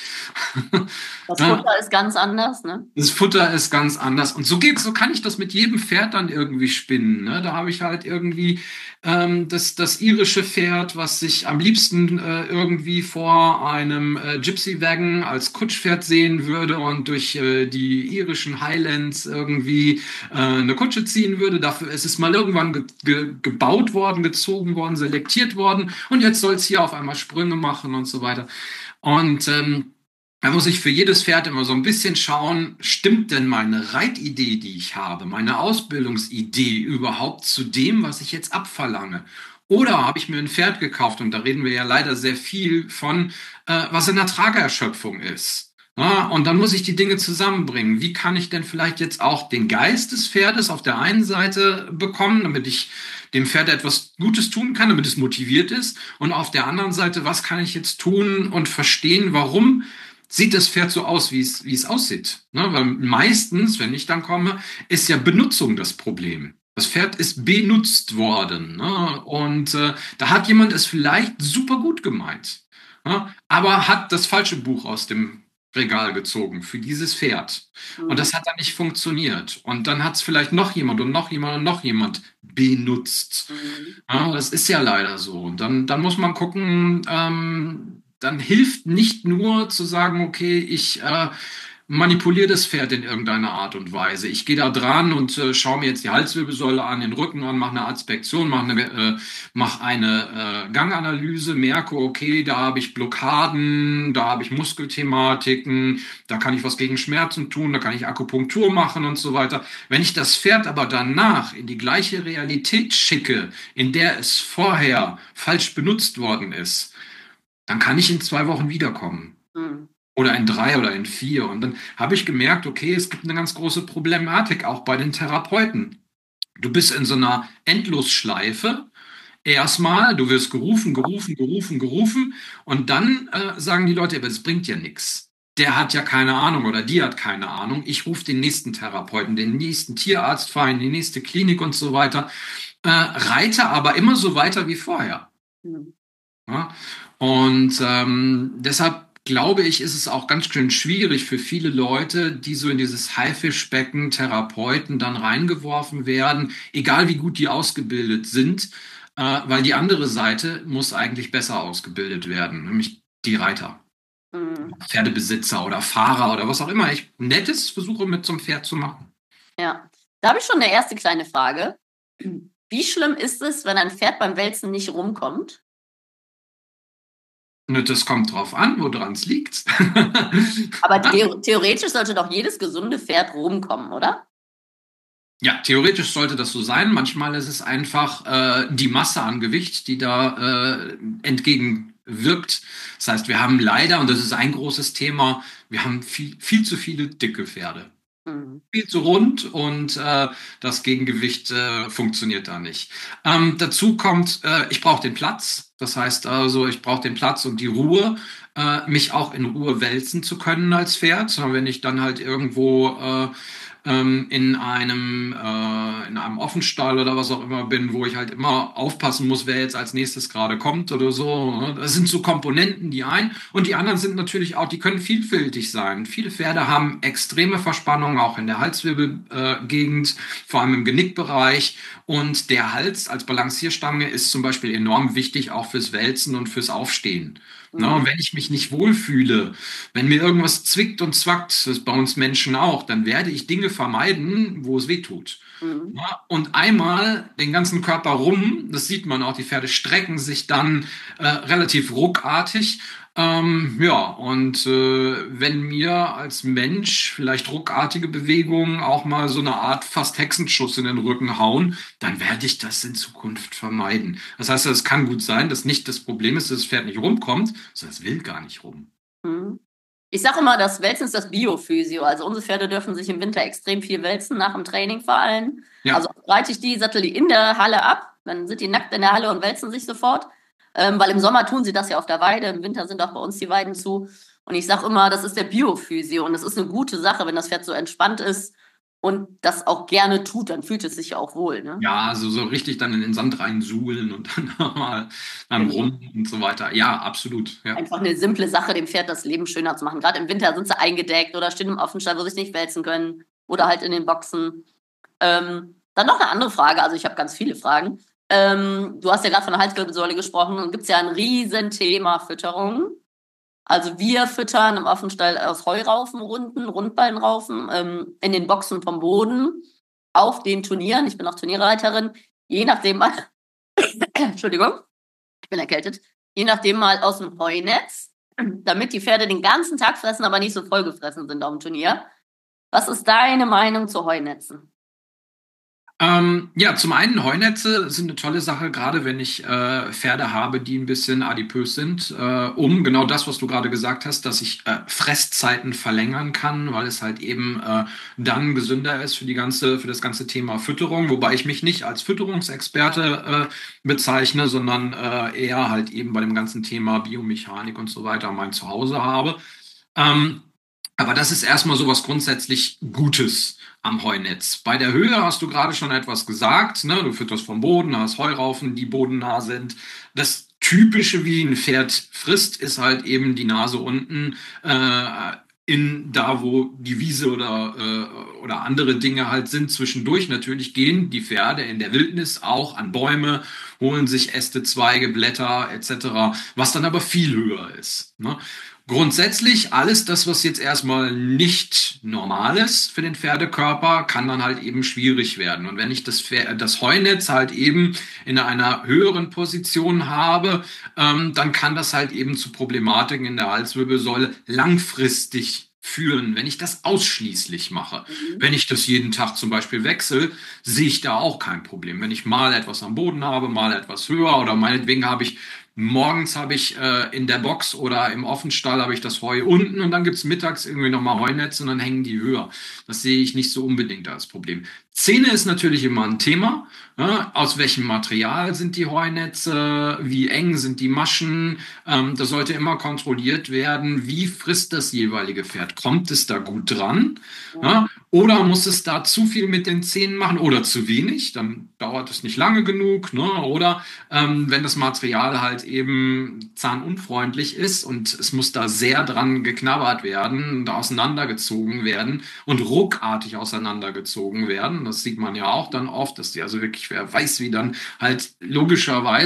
das Ja, Futter ist ganz anders, ne? das Futter ist ganz anders. Und so geht, so kann ich das mit jedem Pferd dann irgendwie spinnen. Ne? Da habe ich halt irgendwie ähm, das, das irische Pferd, was sich am liebsten äh, irgendwie vor einem äh, Gypsy Wagon als Kutschpferd sehen würde und durch äh, die irischen Highlands irgendwie äh, eine Kutsche ziehen würde. Dafür ist es mal irgendwann ge ge gebaut worden, gezogen worden, selektiert worden. Und jetzt soll es hier auf einmal Sprünge machen und so weiter. Und ähm, da muss ich für jedes Pferd immer so ein bisschen schauen, stimmt denn meine Reitidee, die ich habe, meine Ausbildungsidee überhaupt zu dem, was ich jetzt abverlange? Oder habe ich mir ein Pferd gekauft, und da reden wir ja leider sehr viel von, äh, was in der Tragerschöpfung ist. Ja, und dann muss ich die Dinge zusammenbringen. Wie kann ich denn vielleicht jetzt auch den Geist des Pferdes auf der einen Seite bekommen, damit ich dem Pferd etwas Gutes tun kann, damit es motiviert ist? Und auf der anderen Seite, was kann ich jetzt tun und verstehen, warum sieht das Pferd so aus, wie es, wie es aussieht. Ne? Weil meistens, wenn ich dann komme, ist ja Benutzung das Problem. Das Pferd ist benutzt worden. Ne? Und äh, da hat jemand es vielleicht super gut gemeint, ne? Aber hat das falsche Buch aus dem Regal gezogen für dieses Pferd. Und Mhm. das hat dann nicht funktioniert. Und dann hat es vielleicht noch jemand und noch jemand und noch jemand benutzt. Mhm. Ja, das ist ja leider so. Und dann, dann muss man gucken, ähm, dann hilft nicht nur zu sagen, okay, ich äh, manipuliere das Pferd in irgendeiner Art und Weise. Ich gehe da dran und äh, schaue mir jetzt die Halswirbelsäule an, den Rücken an, mache eine Aspektion, mache eine, äh, mach eine äh, Ganganalyse, merke, okay, da habe ich Blockaden, da habe ich Muskelthematiken, da kann ich was gegen Schmerzen tun, da kann ich Akupunktur machen und so weiter. Wenn ich das Pferd aber danach in die gleiche Realität schicke, in der es vorher falsch benutzt worden ist, dann kann ich in zwei Wochen wiederkommen. Mhm. Oder in drei oder in vier. Und dann habe ich gemerkt, okay, es gibt eine ganz große Problematik auch bei den Therapeuten. Du bist in so einer Endlosschleife. Erstmal, du wirst gerufen, gerufen, gerufen, gerufen. Und dann äh, sagen die Leute, aber das bringt ja nichts. Der hat ja keine Ahnung oder die hat keine Ahnung. Ich rufe den nächsten Therapeuten, den nächsten Tierarztverein, die nächste Klinik und so weiter. Äh, reite aber immer so weiter wie vorher. Mhm. Ja? Und ähm, deshalb glaube ich, ist es auch ganz schön schwierig für viele Leute, die so in dieses Haifischbecken Therapeuten dann reingeworfen werden, egal wie gut die ausgebildet sind, äh, weil die andere Seite muss eigentlich besser ausgebildet werden, nämlich die Reiter. Mhm. Pferdebesitzer oder Fahrer oder was auch immer ich Nettes versuche mit so einem Pferd zu machen. Ja, da habe ich schon eine erste kleine Frage. Wie schlimm ist es, wenn ein Pferd beim Wälzen nicht rumkommt? Ne, das kommt drauf an, woran es liegt. Aber theo theoretisch sollte doch jedes gesunde Pferd rumkommen, oder? Ja, theoretisch sollte das so sein. Manchmal ist es einfach äh, die Masse an Gewicht, die da äh, entgegenwirkt. Das heißt, wir haben leider, und das ist ein großes Thema, wir haben viel, viel zu viele dicke Pferde. Mhm. Viel zu rund und äh, das Gegengewicht äh, funktioniert da nicht. Ähm, dazu kommt, äh, ich brauche den Platz. Das heißt also, ich brauche den Platz und die Ruhe, äh, mich auch in Ruhe wälzen zu können als Pferd. Wenn ich dann halt irgendwo äh, ähm, in einem äh, in einem Offenstall oder was auch immer bin, wo ich halt immer aufpassen muss, wer jetzt als nächstes gerade kommt oder so. Das sind so Komponenten, die ein und die anderen sind natürlich auch, die können vielfältig sein. Viele Pferde haben extreme Verspannungen, auch in der Halswirbelgegend, äh, vor allem im Genickbereich. Und der Hals als Balancierstange ist zum Beispiel enorm wichtig, auch fürs Wälzen und fürs Aufstehen. Na, Mhm. und wenn ich mich nicht wohlfühle, wenn mir irgendwas zwickt und zwackt, das ist bei uns Menschen auch, dann werde ich Dinge vermeiden, wo es weh tut. Mhm. Ja, und einmal den ganzen Körper rum, das sieht man auch, die Pferde strecken sich dann äh, relativ ruckartig. Ähm, ja, und äh, wenn mir als Mensch vielleicht ruckartige Bewegungen auch mal so eine Art fast Hexenschuss in den Rücken hauen, dann werde ich das in Zukunft vermeiden. Das heißt, es kann gut sein, dass nicht das Problem ist, dass das Pferd nicht rumkommt, sondern es will gar nicht rum. Mhm. Ich sage immer, das Wälzen ist das Biophysio. Also unsere Pferde dürfen sich im Winter extrem viel wälzen, nach dem Training vor allem. Ja. Also reite ich die, sattel die in der Halle ab, dann sind die nackt in der Halle und wälzen sich sofort. Ähm, weil im Sommer tun sie das ja auf der Weide, im Winter sind auch bei uns die Weiden zu. Und ich sage immer, das ist der Biophysio und das ist eine gute Sache, wenn das Pferd so entspannt ist und das auch gerne tut, dann fühlt es sich ja auch wohl. Ne? Ja, also so richtig dann in den Sand reinsuhlen und dann mal dann Genau. rum und so weiter. Ja, absolut. Ja. Einfach eine simple Sache, dem Pferd das Leben schöner zu machen. Gerade im Winter sind sie eingedeckt oder stehen im Offenstall, wo sie sich nicht wälzen können oder halt in den Boxen. Ähm, dann noch eine andere Frage, also ich habe ganz viele Fragen. Ähm, du hast ja gerade von der Halswirbelsäule gesprochen und gibt es ja ein Riesenthema Fütterung. Also wir füttern im Offenstall aus Heuraufen, Runden, Rundballenraufen, ähm, in den Boxen vom Boden, auf den Turnieren. Ich bin auch Turnierreiterin. Je nachdem mal, Entschuldigung, ich bin erkältet. Je nachdem mal aus dem Heunetz, damit die Pferde den ganzen Tag fressen, aber nicht so vollgefressen sind auf dem Turnier. Was ist deine Meinung zu Heunetzen? Ähm, ja, zum einen Heunetze sind eine tolle Sache, gerade wenn ich äh, Pferde habe, die ein bisschen adipös sind, äh, um genau das, was du gerade gesagt hast, dass ich äh, Fresszeiten verlängern kann, weil es halt eben äh, dann gesünder ist für die ganze, für das ganze Thema Fütterung, wobei ich mich nicht als Fütterungsexperte äh, bezeichne, sondern äh, eher halt eben bei dem ganzen Thema Biomechanik und so weiter mein Zuhause habe. Ähm, aber das ist erstmal so was grundsätzlich Gutes am Heunetz. Bei der Höhe hast du gerade schon etwas gesagt, ne? Du fütterst vom Boden, hast Heuraufen, die bodennah sind. Das Typische, wie ein Pferd frisst, ist halt eben die Nase unten äh, in da, wo die Wiese oder, äh, oder andere Dinge halt sind. Zwischendurch natürlich gehen die Pferde in der Wildnis auch an Bäume, holen sich Äste, Zweige, Blätter et cetera, was dann aber viel höher ist. Ne? Grundsätzlich alles das, was jetzt erstmal nicht normal ist für den Pferdekörper, kann dann halt eben schwierig werden. Und wenn ich das, Pferd, das Heunetz halt eben in einer höheren Position habe, ähm, dann kann das halt eben zu Problematiken in der Halswirbelsäule langfristig führen, wenn ich das ausschließlich mache. Mhm. Wenn ich das jeden Tag zum Beispiel wechsle, sehe ich da auch kein Problem. Wenn ich mal etwas am Boden habe, mal etwas höher oder meinetwegen habe ich morgens habe ich äh, in der Box oder im Offenstall habe ich das Heu unten und dann gibt's mittags irgendwie nochmal Heunetze und dann hängen die höher. Das sehe ich nicht so unbedingt als Problem. Zähne ist natürlich immer ein Thema. Ja, aus welchem Material sind die Heunetze? Wie eng sind die Maschen? Ähm, das sollte immer kontrolliert werden. Wie frisst das jeweilige Pferd? Kommt es da gut dran? Ja, oder muss es da zu viel mit den Zähnen machen oder zu wenig? Dann dauert es nicht lange genug. Ne? Oder ähm, wenn das Material halt eben zahnunfreundlich ist und es muss da sehr dran geknabbert werden und auseinandergezogen werden und ruckartig auseinandergezogen werden. Das sieht man ja auch dann oft, dass die also wirklich, wer weiß, wie dann halt logischerweise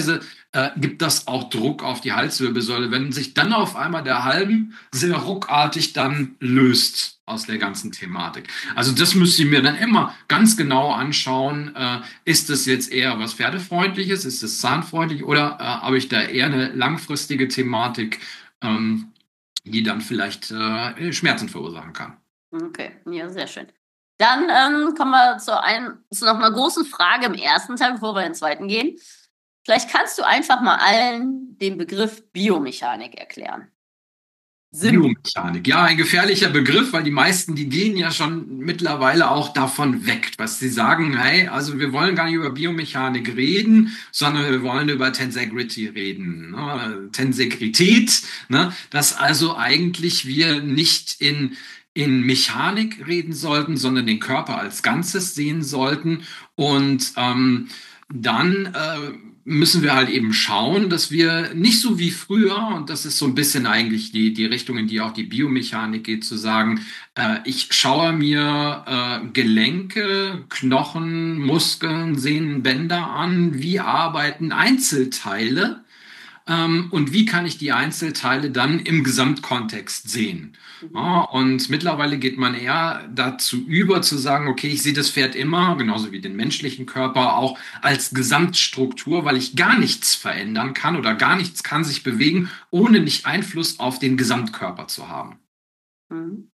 äh, gibt das auch Druck auf die Halswirbelsäule, wenn sich dann auf einmal der Halm sehr ruckartig dann löst aus der ganzen Thematik. Also das müsste ich mir dann immer ganz genau anschauen. Äh, ist das jetzt eher was Pferdefreundliches? Ist es zahnfreundlich? Oder äh, habe ich da eher eine langfristige Thematik, ähm, die dann vielleicht äh, Schmerzen verursachen kann? Okay, ja, sehr schön. Dann ähm, kommen wir zu, ein, zu noch einer großen Frage im ersten Teil, bevor wir in den zweiten gehen. Vielleicht kannst du einfach mal allen den Begriff Biomechanik erklären. Biomechanik, ja, ein gefährlicher Begriff, weil die meisten, die gehen ja schon mittlerweile auch davon weg, was sie sagen, hey, also wir wollen gar nicht über Biomechanik reden, sondern wir wollen über Tensegrity reden, ne? Tensegrität, ne? Dass also eigentlich wir nicht in in Mechanik reden sollten, sondern den Körper als Ganzes sehen sollten. Und ähm, dann äh, müssen wir halt eben schauen, dass wir nicht so wie früher, und das ist so ein bisschen eigentlich die, die Richtung, in die auch die Biomechanik geht, zu sagen, äh, ich schaue mir äh, Gelenke, Knochen, Muskeln, Sehnen, Bänder an, wie arbeiten Einzelteile. Ähm, und wie kann ich die Einzelteile dann im Gesamtkontext sehen? Mhm. Ja, und mittlerweile geht man eher dazu über, zu sagen, okay, ich sehe das Pferd immer, genauso wie den menschlichen Körper, auch als Gesamtstruktur, weil ich gar nichts verändern kann oder gar nichts kann sich bewegen, ohne nicht Einfluss auf den Gesamtkörper zu haben. Mhm.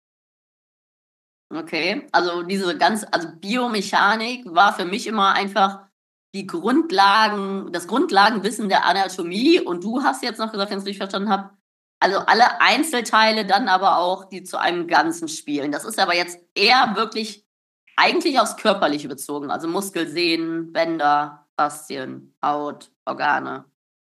Okay, also diese ganz, also Biomechanik war für mich immer einfach die Grundlagen, das Grundlagenwissen der Anatomie, und du hast jetzt noch gesagt, wenn ich es richtig verstanden habe, also alle Einzelteile dann aber auch, die zu einem Ganzen spielen. Das ist aber jetzt eher wirklich eigentlich aufs Körperliche bezogen, also Muskel, Sehnen, Bänder, Faszien, Haut, Organe.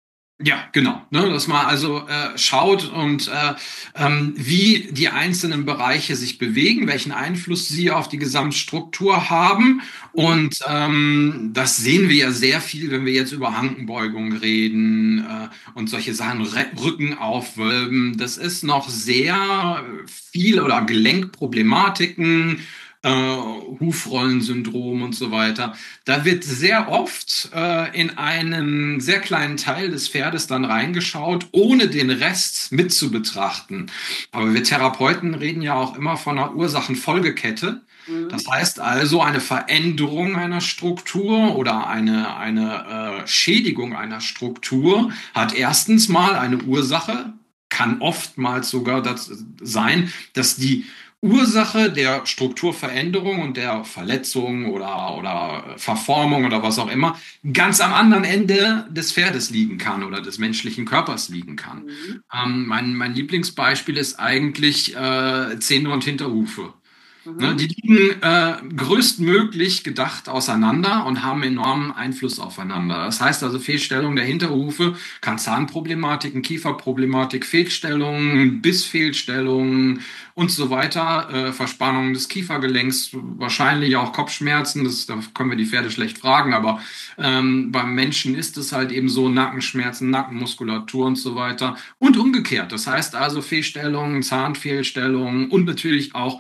Ja, genau. Ne, dass man also äh, schaut und äh, ähm, wie die einzelnen Bereiche sich bewegen, welchen Einfluss sie auf die Gesamtstruktur haben. Und ähm, das sehen wir ja sehr viel, wenn wir jetzt über Hankenbeugung reden äh, und solche Sachen, Re Rücken aufwölben. Das ist noch sehr viel oder Gelenkproblematiken, äh, Hufrollensyndrom und so weiter. Da wird sehr oft äh, in einen sehr kleinen Teil des Pferdes dann reingeschaut, ohne den Rest mit zu betrachten. Aber wir Therapeuten reden ja auch immer von einer Ursachenfolgekette. Mhm. Das heißt also, eine Veränderung einer Struktur oder eine, eine äh, Schädigung einer Struktur hat erstens mal eine Ursache, kann oftmals sogar das sein, dass die Ursache der Strukturveränderung und der Verletzung oder, oder Verformung oder was auch immer ganz am anderen Ende des Pferdes liegen kann oder des menschlichen Körpers liegen kann. Mhm. Ähm, mein, mein Lieblingsbeispiel ist eigentlich äh, Zähne und Hinterhufe. Ne, Mhm. die liegen äh, größtmöglich gedacht auseinander und haben enormen Einfluss aufeinander. Das heißt also, Fehlstellung der Hinterhufe kann Zahnproblematiken, Kieferproblematik, Fehlstellungen, Bissfehlstellungen und so weiter, äh, Verspannung des Kiefergelenks, wahrscheinlich auch Kopfschmerzen, das, da können wir die Pferde schlecht fragen, aber ähm, beim Menschen ist es halt eben so, Nackenschmerzen, Nackenmuskulatur und so weiter und umgekehrt. Das heißt also Fehlstellungen, Zahnfehlstellungen und natürlich auch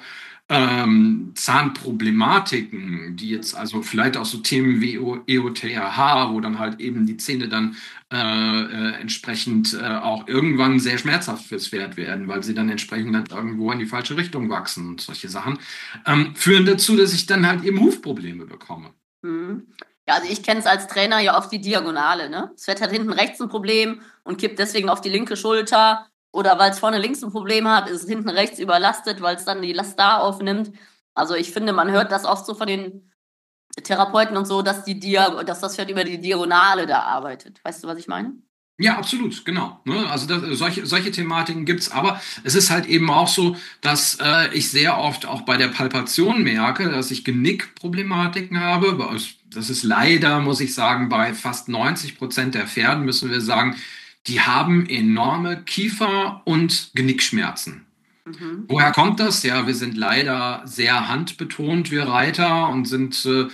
ähm, Zahnproblematiken, die jetzt also vielleicht auch so Themen wie E O T H, wo dann halt eben die Zähne dann äh, äh, entsprechend äh, auch irgendwann sehr schmerzhaft fürs Pferd werden, weil sie dann entsprechend dann irgendwo in die falsche Richtung wachsen und solche Sachen, ähm, führen dazu, dass ich dann halt eben Hufprobleme bekomme. Mhm. Ja, also ich kenne es als Trainer ja oft die Diagonale, ne? Das Pferd hat hinten rechts ein Problem und kippt deswegen auf die linke Schulter. Oder weil es vorne links ein Problem hat, ist es hinten rechts überlastet, weil es dann die Last da aufnimmt. Also ich finde, man hört das oft so von den Therapeuten und so, dass, die Dia dass das Pferd über die Diagonale da arbeitet. Weißt du, was ich meine? Ja, absolut, genau. Ne? Also das, solche, solche Thematiken gibt's, aber es ist halt eben auch so, dass äh, ich sehr oft auch bei der Palpation merke, dass ich Genickproblematiken habe. Das ist leider, muss ich sagen, bei fast neunzig Prozent der Pferden müssen wir sagen, die haben enorme Kiefer- und Genickschmerzen. Mhm. Woher kommt das? Ja, wir sind leider sehr handbetont, wir Reiter, und sind äh,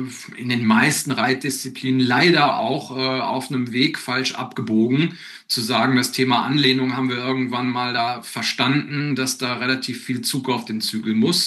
in den meisten Reitdisziplinen leider auch äh, auf einem Weg falsch abgebogen. Zu sagen, das Thema Anlehnung haben wir irgendwann mal da verstanden, dass da relativ viel Zug auf den Zügel muss.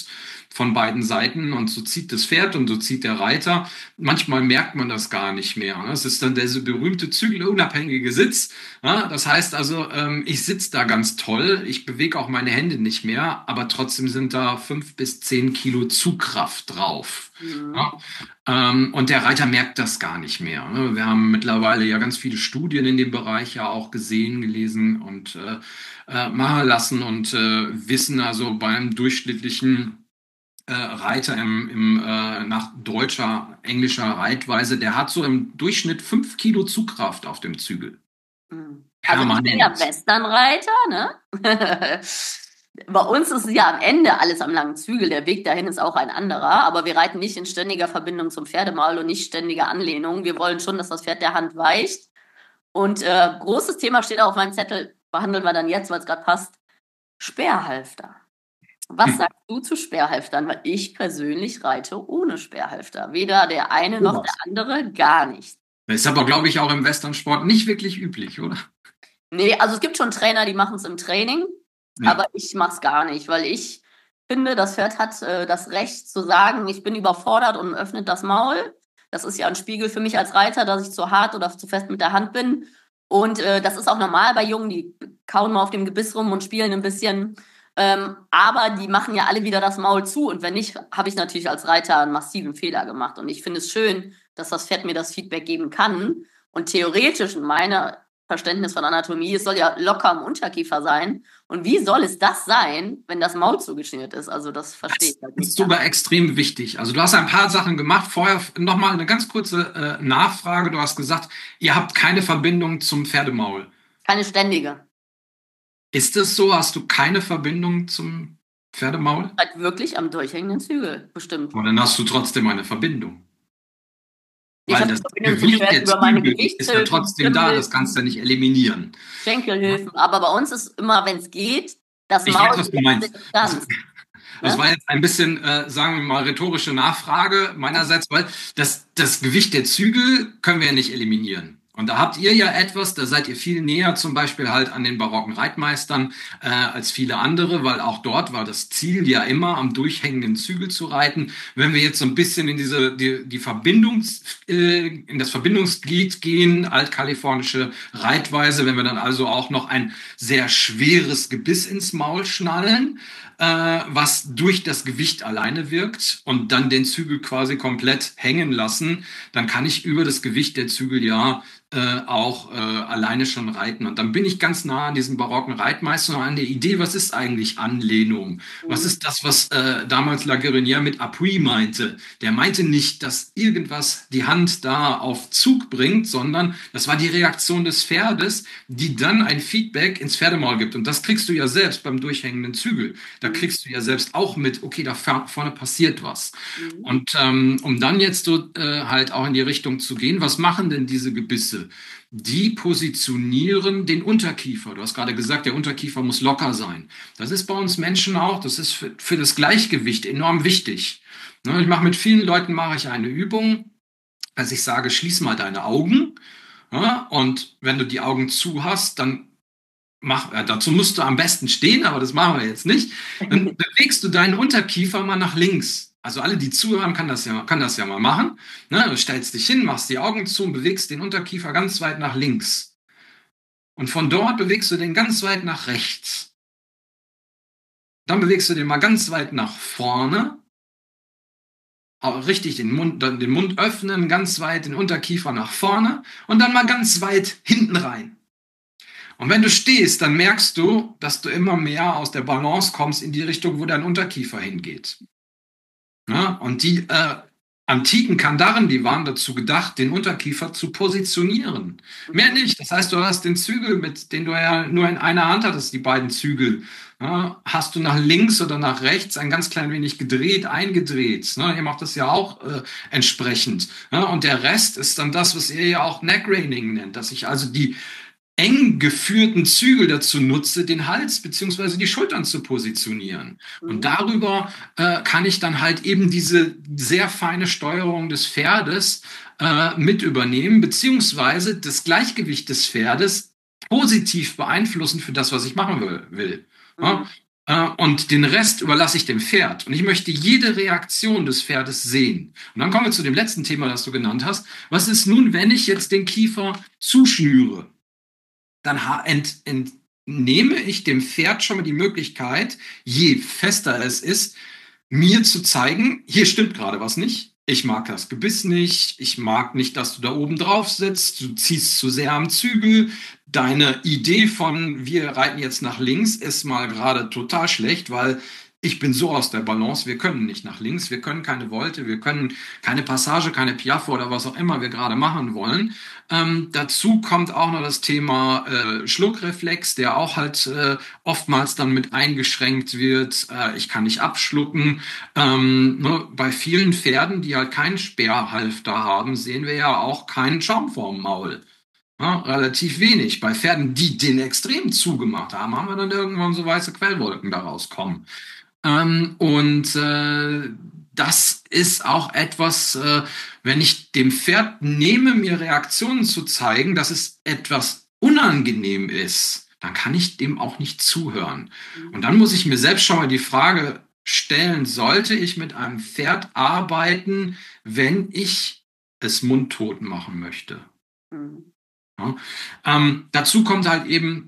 von beiden Seiten und so zieht das Pferd und so zieht der Reiter. Manchmal merkt man das gar nicht mehr. Ne? Es ist dann der so berühmte zügelunabhängige Sitz. Ja? Das heißt also, ähm, ich sitze da ganz toll, ich bewege auch meine Hände nicht mehr, aber trotzdem sind da fünf bis zehn Kilo Zugkraft drauf. Mhm. Ja? Ähm, und der Reiter merkt das gar nicht mehr. Ne? Wir haben mittlerweile ja ganz viele Studien in dem Bereich ja auch gesehen, gelesen und äh, äh, machen lassen und äh, wissen also beim durchschnittlichen äh, Reiter im, im, äh, nach deutscher, englischer Reitweise, der hat so im Durchschnitt fünf Kilo Zugkraft auf dem Zügel. Mhm. Also ich bin ja Westernreiter, ne? Bei uns ist es ja am Ende alles am langen Zügel. Der Weg dahin ist auch ein anderer, aber wir reiten nicht in ständiger Verbindung zum Pferdemaul und nicht ständiger Anlehnung. Wir wollen schon, dass das Pferd der Hand weicht. Und äh, großes Thema steht auch auf meinem Zettel, behandeln wir dann jetzt, weil es gerade passt, Sperrhalfter. Was sagst du zu Sperrhalftern? Weil ich persönlich reite ohne Sperrhalfter. Weder der eine oh, noch was. Der andere, gar nicht. Das ist aber, glaube ich, auch im Westernsport nicht wirklich üblich, oder? Nee, also es gibt schon Trainer, die machen es im Training, ja. Aber ich mache es gar nicht, weil ich finde, das Pferd hat äh, das Recht zu sagen, ich bin überfordert und öffnet das Maul. Das ist ja ein Spiegel für mich als Reiter, dass ich zu hart oder zu fest mit der Hand bin. Und äh, das ist auch normal bei Jungen, die kauen mal auf dem Gebiss rum und spielen ein bisschen. Ähm, aber die machen ja alle wieder das Maul zu. Und wenn nicht, habe ich natürlich als Reiter einen massiven Fehler gemacht. Und ich finde es schön, dass das Pferd mir das Feedback geben kann. Und theoretisch in meiner Verständnis von Anatomie, es soll ja locker am Unterkiefer sein. Und wie soll es das sein, wenn das Maul zugeschnürt ist? Also das verstehe ich halt nicht. Das ist sogar extrem wichtig. Also du hast ein paar Sachen gemacht. Vorher nochmal eine ganz kurze äh, Nachfrage. Du hast gesagt, ihr habt keine Verbindung zum Pferdemaul. Keine ständige. Ist es so? Hast du keine Verbindung zum Pferdemaul? Halt wirklich am durchhängenden Zügel, bestimmt. Und dann hast du trotzdem eine Verbindung. Ich Weil das Gewicht der Zügel ist ja trotzdem da, das kannst du ja nicht eliminieren. Schenkelhilfen, aber bei uns ist immer, wenn es geht, das ich Maul weiß, was du meinst. Ganz. Das war jetzt ein bisschen, äh, sagen wir mal, rhetorische Nachfrage meinerseits, weil das, das Gewicht der Zügel können wir ja nicht eliminieren. Und da habt ihr ja etwas, da seid ihr viel näher zum Beispiel halt an den barocken Reitmeistern äh, als viele andere, weil auch dort war das Ziel ja immer, am durchhängenden Zügel zu reiten. Wenn wir jetzt so ein bisschen in diese die, die Verbindungs, äh, in das Verbindungsglied gehen, altkalifornische Reitweise, wenn wir dann also auch noch ein sehr schweres Gebiss ins Maul schnallen, äh, was durch das Gewicht alleine wirkt und dann den Zügel quasi komplett hängen lassen, dann kann ich über das Gewicht der Zügel ja Äh, auch äh, alleine schon reiten. Und dann bin ich ganz nah an diesem barocken Reitmeister und an der Idee, was ist eigentlich Anlehnung? Mhm. Was ist das, was äh, damals La Guérinière mit Appui meinte? Der meinte nicht, dass irgendwas die Hand da auf Zug bringt, sondern das war die Reaktion des Pferdes, die dann ein Feedback ins Pferdemaul gibt. Und das kriegst du ja selbst beim durchhängenden Zügel. Da mhm. kriegst du ja selbst auch mit, okay, da vorne passiert was. Mhm. Und ähm, um dann jetzt so äh, halt auch in die Richtung zu gehen, was machen denn diese Gebisse? Die positionieren den Unterkiefer. Du hast gerade gesagt, der Unterkiefer muss locker sein. Das ist bei uns Menschen auch, das ist für, für das Gleichgewicht enorm wichtig. Ich mache mit vielen Leuten mache ich eine Übung, dass ich sage, schließ mal deine Augen. Ja, und wenn du die Augen zu hast, dann mach, ja, dazu musst du am besten stehen, aber das machen wir jetzt nicht. Dann bewegst du deinen Unterkiefer mal nach links. Also alle, die zuhören, kann das ja, kann das ja mal machen. Ne? Du stellst dich hin, machst die Augen zu und bewegst den Unterkiefer ganz weit nach links. Und von dort bewegst du den ganz weit nach rechts. Dann bewegst du den mal ganz weit nach vorne. Aber richtig den Mund, den Mund öffnen, ganz weit den Unterkiefer nach vorne und dann mal ganz weit hinten rein. Und wenn du stehst, dann merkst du, dass du immer mehr aus der Balance kommst in die Richtung, wo dein Unterkiefer hingeht. Ja, und die äh, antiken Kandaren, die waren dazu gedacht, den Unterkiefer zu positionieren. Mehr nicht. Das heißt, du hast den Zügel, mit den du ja nur in einer Hand hattest, die beiden Zügel. Ja, hast du nach links oder nach rechts ein ganz klein wenig gedreht, eingedreht. Ne? Ihr macht das ja auch äh, entsprechend. Ja, und der Rest ist dann das, was ihr ja auch Neck-Reining nennt, dass ich also die eng geführten Zügel dazu nutze, den Hals bzw. die Schultern zu positionieren. Mhm. Und darüber äh, kann ich dann halt eben diese sehr feine Steuerung des Pferdes äh, mit übernehmen, beziehungsweise das Gleichgewicht des Pferdes positiv beeinflussen für das, was ich machen will. will. Mhm. Ja? Äh, und den Rest überlasse ich dem Pferd. Und ich möchte jede Reaktion des Pferdes sehen. Und dann kommen wir zu dem letzten Thema, das du genannt hast. Was ist nun, wenn ich jetzt den Kiefer zuschnüre? Dann ent, entnehme ich dem Pferd schon mal die Möglichkeit, je fester es ist, mir zu zeigen, hier stimmt gerade was nicht. Ich mag das Gebiss nicht. Ich mag nicht, dass du da oben drauf sitzt. Du ziehst zu sehr am Zügel. Deine Idee von, wir reiten jetzt nach links, ist mal gerade total schlecht, weil ich bin so aus der Balance, wir können nicht nach links, wir können keine Volte, wir können keine Passage, keine Piaffe oder was auch immer wir gerade machen wollen. Ähm, dazu kommt auch noch das Thema äh, Schluckreflex, der auch halt äh, oftmals dann mit eingeschränkt wird. Äh, ich kann nicht abschlucken. Ähm, ne, bei vielen Pferden, die halt keinen Speerhalfter haben, sehen wir ja auch keinen Schaum vorm Maul. Ja, relativ wenig. Bei Pferden, die den extrem zugemacht haben, haben wir dann irgendwann so weiße Quellwolken daraus kommen. Ähm, und äh, das ist auch etwas, äh, wenn ich dem Pferd nehme, mir Reaktionen zu zeigen, dass es etwas unangenehm ist, dann kann ich dem auch nicht zuhören. Und dann muss ich mir selbst schon mal die Frage stellen, sollte ich mit einem Pferd arbeiten, wenn ich es mundtot machen möchte? Mhm. Ja. Ähm, dazu kommt halt eben,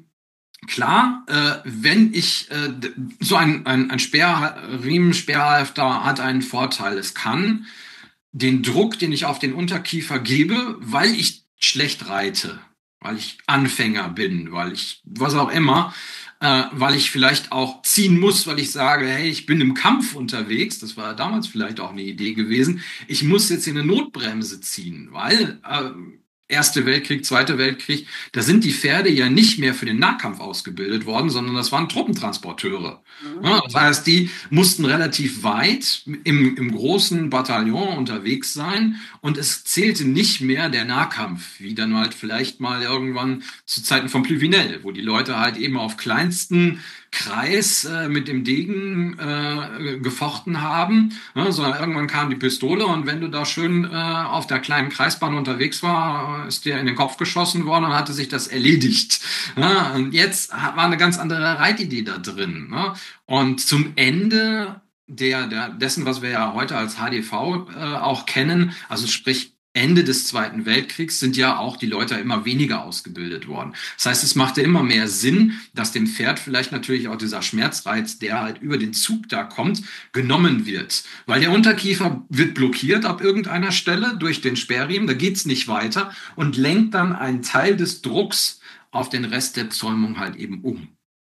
klar, äh, wenn ich äh, so ein, ein, ein Speerriemen, Speerhalfter hat einen Vorteil. Es kann den Druck, den ich auf den Unterkiefer gebe, weil ich schlecht reite, weil ich Anfänger bin, weil ich, was auch immer, äh, weil ich vielleicht auch ziehen muss, weil ich sage, hey, ich bin im Kampf unterwegs, das war damals vielleicht auch eine Idee gewesen, ich muss jetzt in eine Notbremse ziehen, weil äh, Erste Weltkrieg, Zweite Weltkrieg, da sind die Pferde ja nicht mehr für den Nahkampf ausgebildet worden, sondern das waren Truppentransporteure. Mhm. Ja, das heißt, die mussten relativ weit im, im großen Bataillon unterwegs sein und es zählte nicht mehr der Nahkampf, wie dann halt vielleicht mal irgendwann zu Zeiten von Pluvinel, wo die Leute halt eben auf kleinsten Kreis äh, mit dem Degen äh, gefochten haben, ne, sondern irgendwann kam die Pistole und wenn du da schön äh, auf der kleinen Kreisbahn unterwegs war, ist dir in den Kopf geschossen worden und hatte sich das erledigt. Ne? Und jetzt war eine ganz andere Reitidee da drin. Ne? Und zum Ende der, der, dessen, was wir ja heute als H D V äh, auch kennen, also sprich Ende des Zweiten Weltkriegs, sind ja auch die Leute immer weniger ausgebildet worden. Das heißt, es machte immer mehr Sinn, dass dem Pferd vielleicht natürlich auch dieser Schmerzreiz, der halt über den Zug da kommt, genommen wird. Weil der Unterkiefer wird blockiert ab irgendeiner Stelle durch den Speerriemen, da geht's nicht weiter und lenkt dann einen Teil des Drucks auf den Rest der Zäumung halt eben um.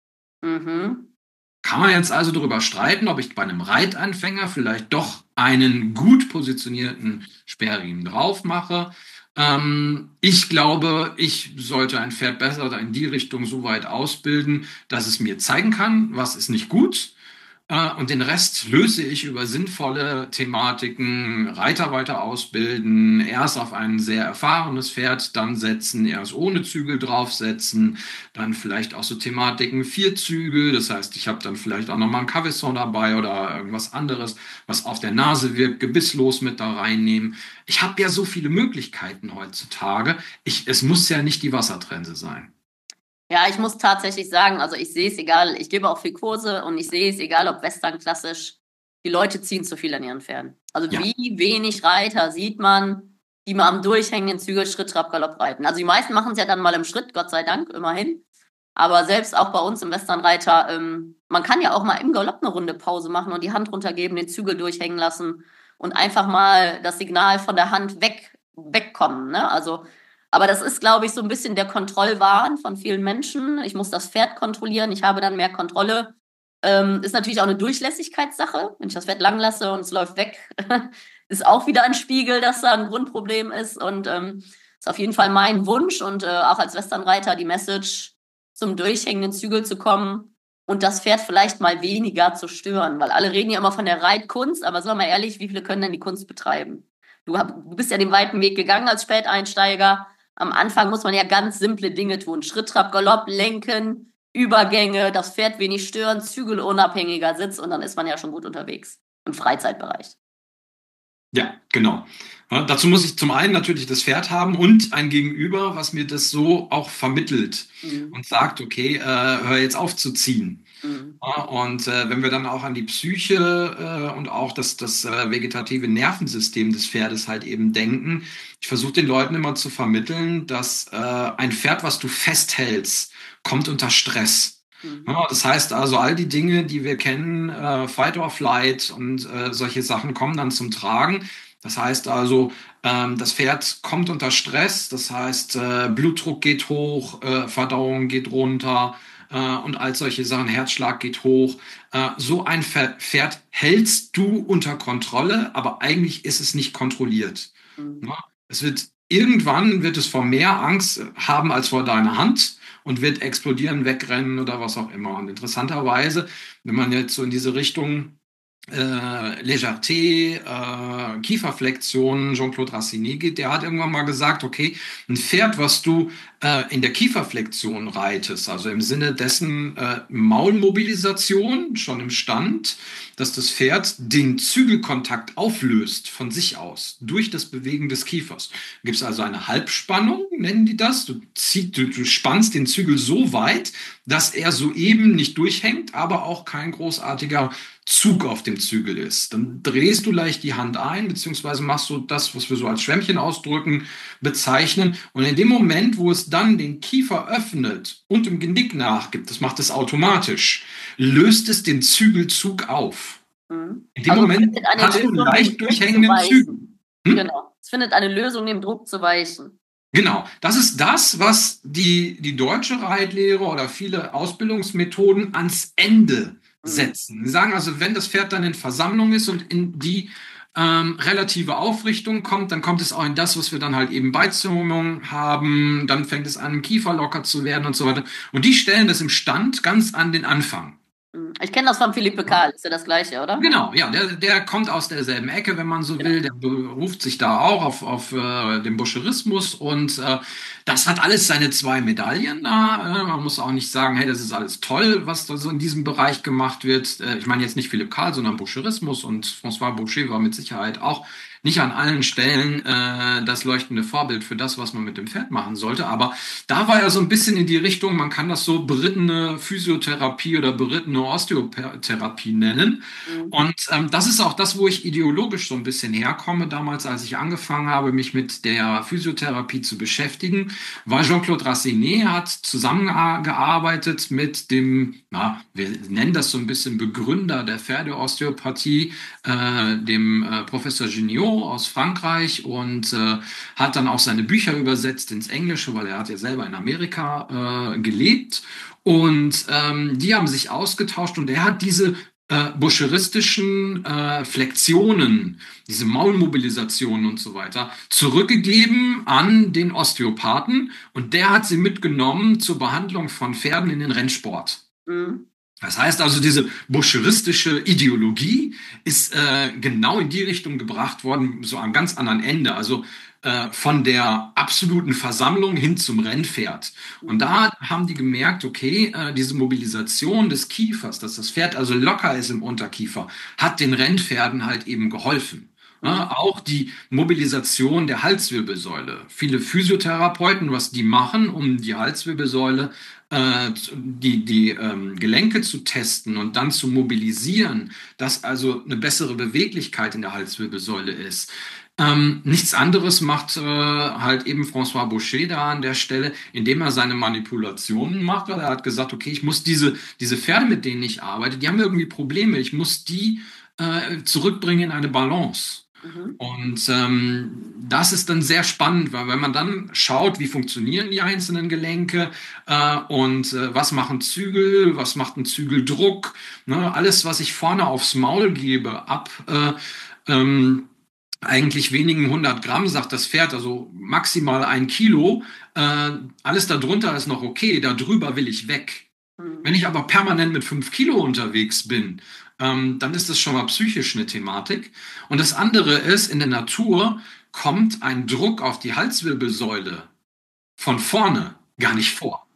Mhm. Kann man jetzt also darüber streiten, ob ich bei einem Reitanfänger vielleicht doch einen gut positionierten Speerriemen drauf mache. Ähm, ich glaube, ich sollte ein Pferd besser in die Richtung so weit ausbilden, dass es mir zeigen kann, was ist nicht gut. Äh, und den Rest löse ich über sinnvolle Thematiken, Reiter weiter ausbilden, erst auf ein sehr erfahrenes Pferd dann setzen, erst ohne Zügel draufsetzen, dann vielleicht auch so Thematiken vier Zügel, das heißt, ich habe dann vielleicht auch nochmal ein Cavesson dabei oder irgendwas anderes, was auf der Nase wirkt, gebisslos mit da reinnehmen. Ich habe ja so viele Möglichkeiten heutzutage. Ich, es muss ja nicht die Wassertrense sein. Ja, ich muss tatsächlich sagen, also ich sehe es egal, ich gebe auch viel Kurse und ich sehe es egal, ob Western klassisch, die Leute ziehen zu viel an ihren Pferden. Also ja. Wie wenig Reiter sieht man, die mal am durchhängenden Zügel Schritt, Trab, Galopp reiten. Also die meisten machen es ja dann mal im Schritt, Gott sei Dank, immerhin. Aber selbst auch bei uns im Westernreiter, ähm, man kann ja auch mal im Galopp eine Runde Pause machen und die Hand runtergeben, den Zügel durchhängen lassen und einfach mal das Signal von der Hand weg, wegkommen, ne? Also aber das ist, glaube ich, so ein bisschen der Kontrollwahn von vielen Menschen. Ich muss das Pferd kontrollieren, ich habe dann mehr Kontrolle. Ähm, ist natürlich auch eine Durchlässigkeitssache. Wenn ich das Pferd lang lasse und es läuft weg, ist auch wieder ein Spiegel, dass da ein Grundproblem ist. Und ähm, ist auf jeden Fall mein Wunsch und äh, auch als Westernreiter die Message, zum durchhängenden Zügel zu kommen und das Pferd vielleicht mal weniger zu stören. Weil alle reden ja immer von der Reitkunst, aber sagen wir mal ehrlich, wie viele können denn die Kunst betreiben? Du, hab, du bist ja den weiten Weg gegangen als Späteinsteiger. Am Anfang muss man ja ganz simple Dinge tun. Schritt, Trab, Galopp, lenken, Übergänge, das Pferd wenig stören, zügelunabhängiger Sitz und dann ist man ja schon gut unterwegs im Freizeitbereich. Ja, genau. Ja, dazu muss ich zum einen natürlich das Pferd haben und ein Gegenüber, was mir das so auch vermittelt Mhm. und sagt, okay, äh, hör jetzt auf zu ziehen. Mhm. Ja, und äh, wenn wir dann auch an die Psyche äh, und auch das, das äh, vegetative Nervensystem des Pferdes halt eben denken, ich versuche den Leuten immer zu vermitteln, dass äh, ein Pferd, was du festhältst, kommt unter Stress. Mhm. Ja, das heißt also, all die Dinge, die wir kennen, äh, Fight or Flight und äh, solche Sachen kommen dann zum Tragen. Das heißt also, ähm, das Pferd kommt unter Stress, das heißt, äh, Blutdruck geht hoch, äh, Verdauung geht runter äh, und all solche Sachen, Herzschlag geht hoch. Äh, so ein Pferd Pferd hältst du unter Kontrolle, aber eigentlich ist es nicht kontrolliert. Mhm. Ja, es wird irgendwann wird es vor mehr Angst haben als vor deiner Hand und wird explodieren, wegrennen oder was auch immer. Und interessanterweise, wenn man jetzt so in diese Richtung äh, Légèreté, äh, Kieferflexion, Jean-Claude Rassini geht, der hat irgendwann mal gesagt, okay, ein Pferd, was du äh, in der Kieferflexion reitest, also im Sinne dessen äh, Maulmobilisation schon im Stand, dass das Pferd den Zügelkontakt auflöst von sich aus durch das Bewegen des Kiefers. Da gibt es also eine Halbspannung, nennen die das. Du, ziehst, du, du spannst den Zügel so weit, dass er soeben nicht durchhängt, aber auch kein großartiger Zug auf dem Zügel ist. Dann drehst du leicht die Hand ein, beziehungsweise machst du das, was wir so als Schwämmchen ausdrücken, bezeichnen. Und in dem Moment, wo es dann den Kiefer öffnet und im Genick nachgibt, das macht es automatisch, löst es den Zügelzug auf. Mhm. In dem Also es Moment findet eine hast du Lösung, dem leicht Druck zu durchhängenden Zügel. weichen. Hm? Genau. Es findet eine Lösung, dem Druck zu weichen. Genau, das ist das, was die, die deutsche Reitlehre oder viele Ausbildungsmethoden ans Ende Mhm. setzen. Sie sagen also, wenn das Pferd dann in Versammlung ist und in die ähm, relative Aufrichtung kommt, dann kommt es auch in das, was wir dann halt eben Beizündung haben, dann fängt es an, im Kiefer locker zu werden und so weiter. Und die stellen das im Stand ganz an den Anfang. Mhm. Ich kenne das von Philippe Kahl. Ist ja das Gleiche, oder? Genau, ja, der, der kommt aus derselben Ecke, wenn man so Genau. will. Der beruft sich da auch auf, auf äh, den Boucherismus und äh, das hat alles seine zwei Medaillen da. Äh, man muss auch nicht sagen, hey, das ist alles toll, was da so in diesem Bereich gemacht wird. Äh, ich meine jetzt nicht Philipp Karl, sondern Boucherismus und François Boucher war mit Sicherheit auch nicht an allen Stellen äh, das leuchtende Vorbild für das, was man mit dem Pferd machen sollte. Aber da war er so ein bisschen in die Richtung, man kann das so berittene Physiotherapie oder berittene Osteotherapie nennen. Mhm. Und ähm, das ist auch das, wo ich ideologisch so ein bisschen herkomme. Damals, als ich angefangen habe, mich mit der Physiotherapie zu beschäftigen, war Jean-Claude Rassinet, hat zusammengearbeitet mit dem, na, wir nennen das so ein bisschen Begründer der Pferdeosteopathie, äh, dem äh, Professor Gignot aus Frankreich und äh, hat dann auch seine Bücher übersetzt ins Englische, weil er hat ja selber in Amerika äh, gelebt. Und ähm, die haben sich ausgetauscht und er hat diese äh, boucheristischen äh, Flexionen, diese Maulmobilisationen und so weiter, zurückgegeben an den Osteopathen und der hat sie mitgenommen zur Behandlung von Pferden in den Rennsport. Mhm. Das heißt also, diese boucheristische Ideologie ist äh, genau in die Richtung gebracht worden, so am ganz anderen Ende. Also äh, von der absoluten Versammlung hin zum Rennpferd. Und Mhm. da haben die gemerkt, okay, äh, diese Mobilisation des Kiefers, dass das Pferd also locker ist im Unterkiefer, hat den Rennpferden halt eben geholfen. Mhm. Ja, auch die Mobilisation der Halswirbelsäule. Viele Physiotherapeuten, was die machen, um die Halswirbelsäule äh, die, die ähm, Gelenke zu testen und dann zu mobilisieren, dass also eine bessere Beweglichkeit in der Halswirbelsäule ist. Ähm, nichts anderes macht äh, halt eben François Boucher da an der Stelle, indem er seine Manipulationen macht, weil er hat gesagt, okay, ich muss diese, diese Pferde, mit denen ich arbeite, die haben irgendwie Probleme, ich muss die äh, zurückbringen in eine Balance. Mhm. Und ähm, das ist dann sehr spannend, weil wenn man dann schaut, wie funktionieren die einzelnen Gelenke äh, und äh, was machen Zügel, was macht ein Zügeldruck, ne, alles, was ich vorne aufs Maul gebe, ab äh, ähm, eigentlich wenigen hundert Gramm, sagt das Pferd, also maximal ein Kilo, äh, alles darunter ist noch okay, darüber will ich weg. Mhm. Wenn ich aber permanent mit fünf Kilo unterwegs bin, ähm, dann ist das schon mal psychisch eine Thematik. Und das andere ist, in der Natur kommt ein Druck auf die Halswirbelsäule von vorne gar nicht vor.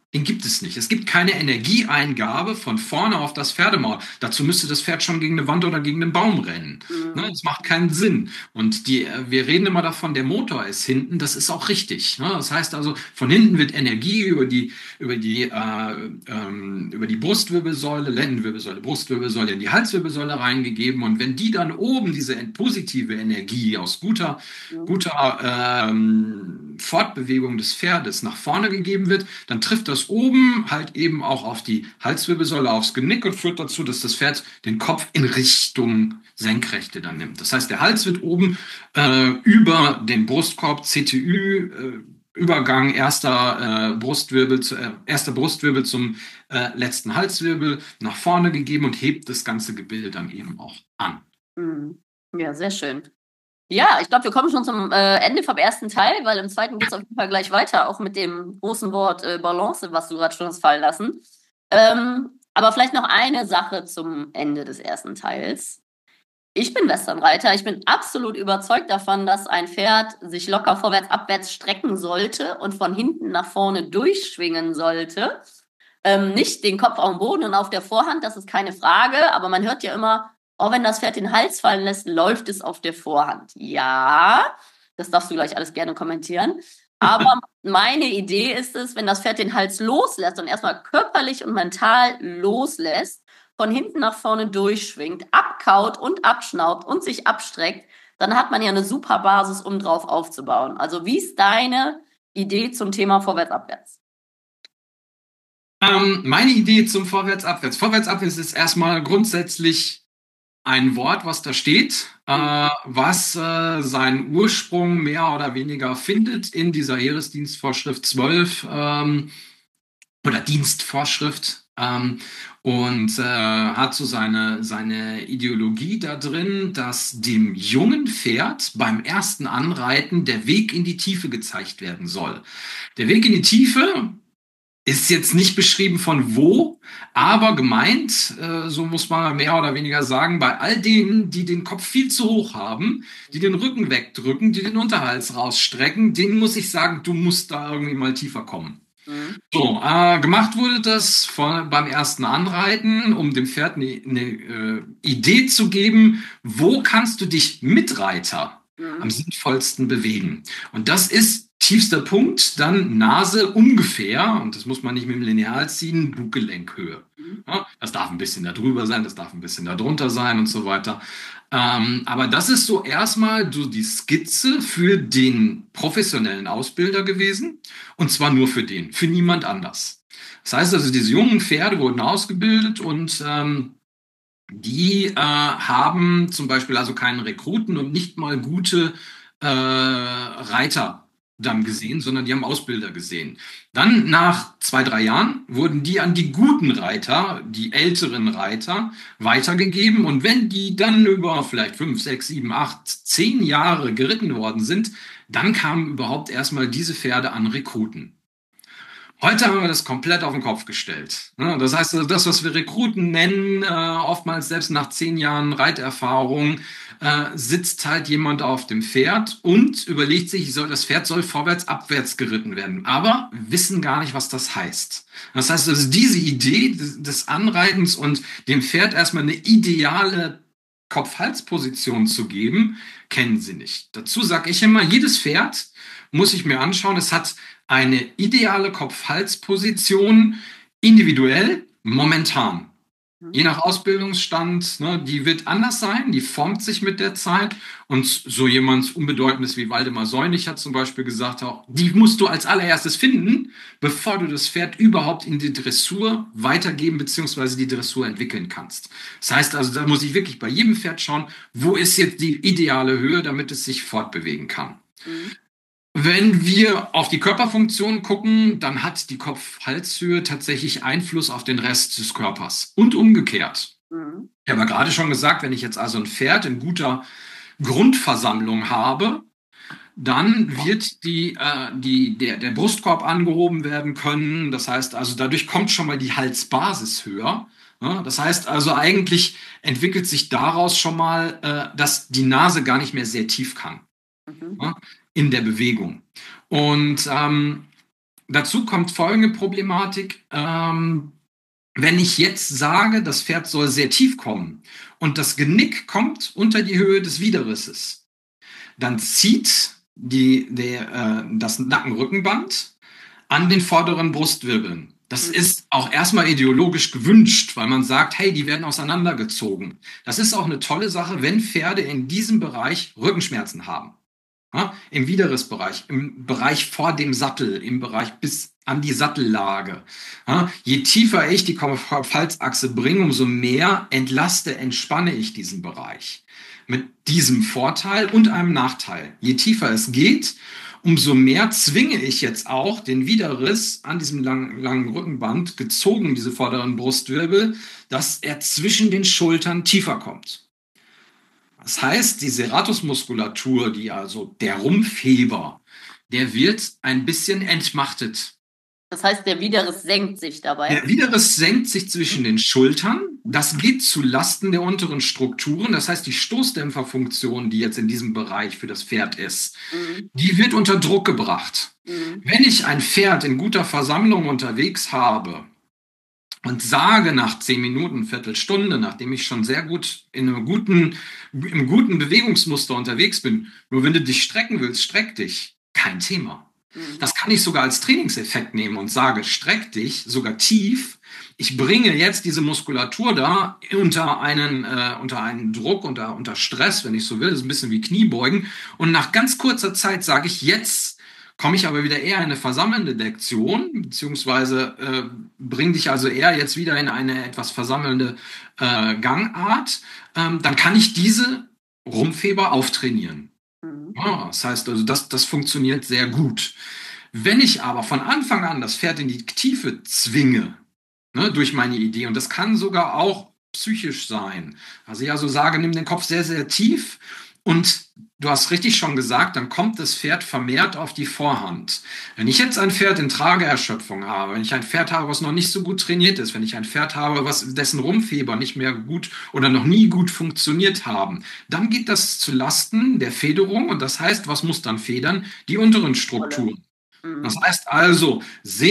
Den gibt es nicht. Es gibt keine Energieeingabe von vorne auf das Pferdemaul. Dazu müsste das Pferd schon gegen eine Wand oder gegen einen Baum rennen. Mhm. Ne, das macht keinen Sinn. Und die, wir reden immer davon, der Motor ist hinten. Das ist auch richtig. Ne? Das heißt also, von hinten wird Energie über die, über die, äh, ähm, über die Brustwirbelsäule, Lendenwirbelsäule, Brustwirbelsäule in die Halswirbelsäule reingegeben. Und wenn die dann oben diese positive Energie aus guter, Mhm. guter ähm, Fortbewegung des Pferdes nach vorne gegeben wird, dann trifft das oben halt eben auch auf die Halswirbelsäule, aufs Genick und führt dazu, dass das Pferd den Kopf in Richtung Senkrechte dann nimmt. Das heißt, der Hals wird oben äh, über den Brustkorb, C T Ü, äh, Übergang erster, äh, Brustwirbel zu, äh, erster Brustwirbel zum äh, letzten Halswirbel nach vorne gegeben und hebt das ganze Gebilde dann eben auch an. Mhm. Ja, sehr schön. Ja, ich glaube, wir kommen schon zum äh, Ende vom ersten Teil, weil im zweiten geht es auf jeden Fall gleich weiter, auch mit dem großen Wort äh, Balance, was du gerade schon hast fallen lassen. Ähm, aber vielleicht noch eine Sache zum Ende des ersten Teils. Ich bin Westernreiter. Ich bin absolut überzeugt davon, dass ein Pferd sich locker vorwärts, abwärts strecken sollte und von hinten nach vorne durchschwingen sollte. Ähm, nicht den Kopf auf dem Boden und auf der Vorhand, das ist keine Frage, aber man hört ja immer, oh, wenn das Pferd den Hals fallen lässt, läuft es auf der Vorhand. Ja, das darfst du gleich alles gerne kommentieren. Aber meine Idee ist es, wenn das Pferd den Hals loslässt und erstmal körperlich und mental loslässt, von hinten nach vorne durchschwingt, abkaut und abschnaubt und sich abstreckt, dann hat man ja eine super Basis, um drauf aufzubauen. Also wie ist deine Idee zum Thema Vorwärts-Abwärts? Ähm, meine Idee zum Vorwärts-Abwärts. Vorwärts-Abwärts ist erstmal grundsätzlich ein Wort, was da steht, äh, was äh, seinen Ursprung mehr oder weniger findet in dieser Heeresdienstvorschrift zwölf ähm, oder Dienstvorschrift ähm, und äh, hat so seine, seine Ideologie da drin, dass dem jungen Pferd beim ersten Anreiten der Weg in die Tiefe gezeigt werden soll. Der Weg in die Tiefe ist jetzt nicht beschrieben von wo, aber gemeint, äh, so muss man mehr oder weniger sagen, bei all denen, die den Kopf viel zu hoch haben, die den Rücken wegdrücken, die den Unterhals rausstrecken, denen muss ich sagen, du musst da irgendwie mal tiefer kommen. Mhm. So, äh, gemacht wurde das von, beim ersten Anreiten, um dem Pferd eine, eine äh, Idee zu geben, wo kannst du dich mit Reiter mhm. am sinnvollsten bewegen. Und das ist tiefster Punkt, dann Nase ungefähr, und das muss man nicht mit dem Lineal ziehen, Buggelenkhöhe. Ja, das darf ein bisschen da drüber sein, das darf ein bisschen da drunter sein und so weiter. Ähm, aber das ist so erstmal so die Skizze für den professionellen Ausbilder gewesen, und zwar nur für den, für niemand anders. Das heißt also, diese jungen Pferde wurden ausgebildet und ähm, die äh, haben zum Beispiel also keinen Rekruten und nicht mal gute äh, Reiter dann gesehen, sondern die haben Ausbilder gesehen. Dann nach zwei, drei Jahren wurden die an die guten Reiter, die älteren Reiter, weitergegeben. Und wenn die dann über vielleicht fünf, sechs, sieben, acht, zehn Jahre geritten worden sind, dann kamen überhaupt erstmal diese Pferde an Rekruten. Heute haben wir das komplett auf den Kopf gestellt. Das heißt, das, was wir Rekruten nennen, oftmals selbst nach zehn Jahren Reiterfahrung, sitzt halt jemand auf dem Pferd und überlegt sich, das Pferd soll vorwärts, abwärts geritten werden, aber wissen gar nicht, was das heißt. Das heißt, also diese Idee des Anreitens und dem Pferd erstmal eine ideale Kopf-Hals-Position zu geben, kennen sie nicht. Dazu sage ich immer, jedes Pferd muss ich mir anschauen, es hat eine ideale Kopf-Hals-Position, individuell, momentan. Je nach Ausbildungsstand, ne, die wird anders sein, die formt sich mit der Zeit. Und so jemand Unbedeutendes wie Waldemar Seunig hat zum Beispiel gesagt, auch, die musst du als allererstes finden, bevor du das Pferd überhaupt in die Dressur weitergeben bzw. die Dressur entwickeln kannst. Das heißt also, da muss ich wirklich bei jedem Pferd schauen, wo ist jetzt die ideale Höhe, damit es sich fortbewegen kann. Mhm. Wenn wir auf die Körperfunktion gucken, dann hat die Kopf-Halshöhe tatsächlich Einfluss auf den Rest des Körpers und umgekehrt. Mhm. Ich habe ja gerade schon gesagt, wenn ich jetzt also ein Pferd in guter Grundversammlung habe, dann wird die, äh, die, der, der Brustkorb angehoben werden können. Das heißt also, dadurch kommt schon mal die Halsbasis höher. Ja, das heißt also, eigentlich entwickelt sich daraus schon mal, äh, dass die Nase gar nicht mehr sehr tief kann. Mhm. Ja, in der Bewegung. Und ähm, dazu kommt folgende Problematik. Ähm, wenn ich jetzt sage, das Pferd soll sehr tief kommen und das Genick kommt unter die Höhe des Widerrisses, dann zieht die, der, äh, das Nackenrückenband an den vorderen Brustwirbeln. Das Mhm. ist auch erstmal ideologisch gewünscht, weil man sagt, hey, die werden auseinandergezogen. Das ist auch eine tolle Sache, wenn Pferde in diesem Bereich Rückenschmerzen haben. Ja, im Widerrissbereich, im Bereich vor dem Sattel, im Bereich bis an die Sattellage. Ja, je tiefer ich die Kopf-Hals-Achse bringe, umso mehr entlaste, entspanne ich diesen Bereich. Mit diesem Vorteil und einem Nachteil. Je tiefer es geht, umso mehr zwinge ich jetzt auch den Widerriss an diesem langen, langen Rückenband, gezogen diese vorderen Brustwirbel, dass er zwischen den Schultern tiefer kommt. Das heißt, die Serratusmuskulatur, die also der Rumpfheber, der wird ein bisschen entmachtet. Das heißt, der Widerriss senkt sich dabei. Der Widerriss senkt sich zwischen den Schultern. Das geht zu Lasten der unteren Strukturen. Das heißt, die Stoßdämpferfunktion, die jetzt in diesem Bereich für das Pferd ist, Mhm. die wird unter Druck gebracht. Mhm. Wenn ich ein Pferd in guter Versammlung unterwegs habe und sage nach zehn Minuten, Viertelstunde, nachdem ich schon sehr gut in einem guten, im guten Bewegungsmuster unterwegs bin, nur wenn du dich strecken willst, streck dich. Kein Thema. Mhm. Das kann ich sogar als Trainingseffekt nehmen und sage, streck dich, sogar tief. Ich bringe jetzt diese Muskulatur da unter einen, äh, unter einen Druck, unter, unter Stress, wenn ich so will. Das ist ein bisschen wie Kniebeugen. Und nach ganz kurzer Zeit sage ich, jetzt komme ich aber wieder eher in eine versammelnde Lektion, beziehungsweise äh, bringe dich also eher jetzt wieder in eine etwas versammelnde äh, Gangart. Ähm, dann kann ich diese Rumpfheber auftrainieren. Mhm. Ja, das heißt also, das, das funktioniert sehr gut. Wenn ich aber von Anfang an das Pferd in die Tiefe zwinge, ne, durch meine Idee, und das kann sogar auch psychisch sein, also ich also sage, nimm den Kopf sehr, sehr tief und du hast richtig schon gesagt, dann kommt das Pferd vermehrt auf die Vorhand. Wenn ich jetzt ein Pferd in Trageerschöpfung habe, wenn ich ein Pferd habe, was noch nicht so gut trainiert ist, wenn ich ein Pferd habe, was dessen Rumpfheber nicht mehr gut oder noch nie gut funktioniert haben, dann geht das zu Lasten der Federung und das heißt, was muss dann federn? Die unteren Strukturen. Mhm. Das heißt also,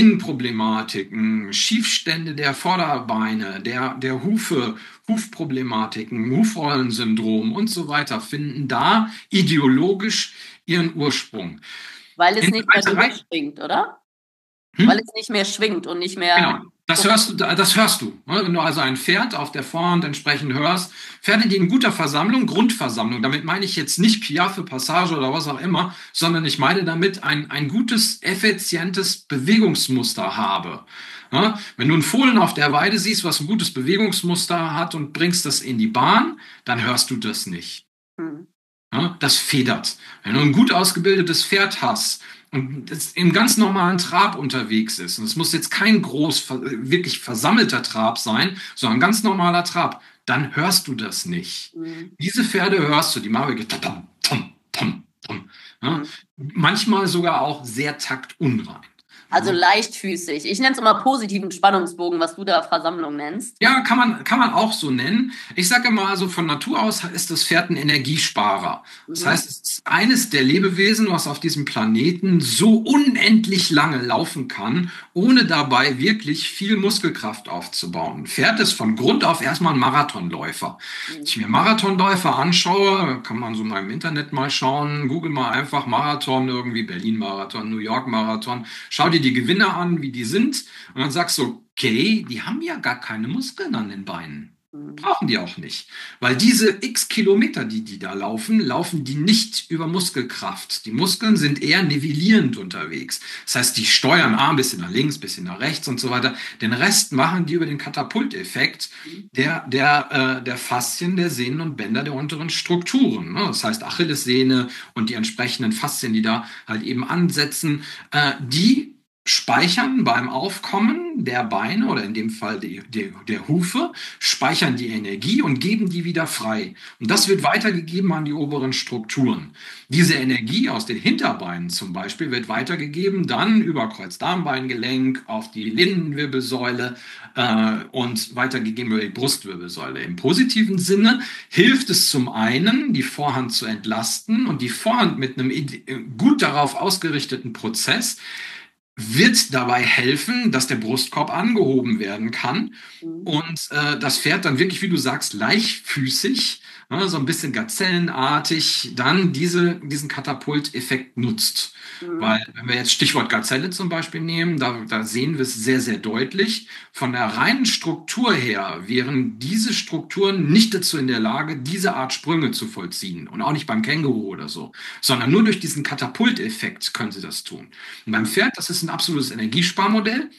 Sehnenproblematiken, Schiefstände der Vorderbeine, der, der Hufe, Hufproblematiken, Hufrollensyndrom und so weiter finden da ideologisch ihren Ursprung. Weil es In nicht mehr Reiterei- durchschwingt, oder? Hm? Weil es nicht mehr schwingt und nicht mehr. Genau, das hörst du, das hörst du. ne? Wenn du also ein Pferd auf der Vorhand entsprechend hörst, Pferde, die in guter Versammlung, Grundversammlung, damit meine ich jetzt nicht Piaffe, Passage oder was auch immer, sondern ich meine damit ein, ein gutes, effizientes Bewegungsmuster habe. Ja, wenn du einen Fohlen auf der Weide siehst, was ein gutes Bewegungsmuster hat und bringst das in die Bahn, dann hörst du das nicht. Mhm. Ja, das federt. Wenn du ein gut ausgebildetes Pferd hast und das im ganz normalen Trab unterwegs ist, und es muss jetzt kein groß, wirklich versammelter Trab sein, sondern ein ganz normaler Trab, dann hörst du das nicht. Mhm. Diese Pferde hörst du, die machen wirklich tom, tom, tom, tom. Ja, Mhm. manchmal sogar auch sehr taktunrein. Also leichtfüßig. Ich nenne es immer positiven Spannungsbogen, was du da Versammlung nennst. Ja, kann man, kann man auch so nennen. Ich sage immer, also von Natur aus ist das Pferd ein Energiesparer. Das Mhm. heißt, es ist eines der Lebewesen, was auf diesem Planeten so unendlich lange laufen kann, ohne dabei wirklich viel Muskelkraft aufzubauen. Ein Pferd ist von Grund auf erstmal ein Marathonläufer. Wenn ich mir Marathonläufer anschaue, kann man so mal im Internet mal schauen, google mal einfach Marathon, irgendwie Berlin-Marathon, New York-Marathon, schau dir die Gewinner an, wie die sind, und dann sagst du, okay, die haben ja gar keine Muskeln an den Beinen. Mhm. Brauchen die auch nicht. Weil diese x Kilometer, die die da laufen, laufen die nicht über Muskelkraft. Die Muskeln sind eher nivellierend unterwegs. Das heißt, die steuern ah, ein bisschen nach links, ein bisschen nach rechts und so weiter. Den Rest machen die über den Katapulteffekt der, der, äh, der Faszien, der Sehnen und Bänder der unteren Strukturen. Ne? Das heißt, Achillessehne und die entsprechenden Faszien, die da halt eben ansetzen, äh, die speichern beim Aufkommen der Beine oder in dem Fall die, die, der Hufe, speichern die Energie und geben die wieder frei. Und das wird weitergegeben an die oberen Strukturen. Diese Energie aus den Hinterbeinen zum Beispiel wird weitergegeben dann über Kreuzdarmbeingelenk auf die Lendenwirbelsäule äh, und weitergegeben über die Brustwirbelsäule. Im positiven Sinne hilft es zum einen, die Vorhand zu entlasten und die Vorhand mit einem gut darauf ausgerichteten Prozess wird dabei helfen, dass der Brustkorb angehoben werden kann Mhm. und äh, das Pferd dann wirklich, wie du sagst, leichtfüßig, ne, so ein bisschen gazellenartig, dann diese, diesen Katapulteffekt nutzt. Mhm. Weil, wenn wir jetzt Stichwort Gazelle zum Beispiel nehmen, da, da sehen wir es sehr, sehr deutlich. Von der reinen Struktur her wären diese Strukturen nicht dazu in der Lage, diese Art Sprünge zu vollziehen. Und auch nicht beim Känguru oder so, sondern nur durch diesen Katapulteffekt können sie das tun. Und beim Mhm. Pferd, das ist ein absolutes Energiesparmodell.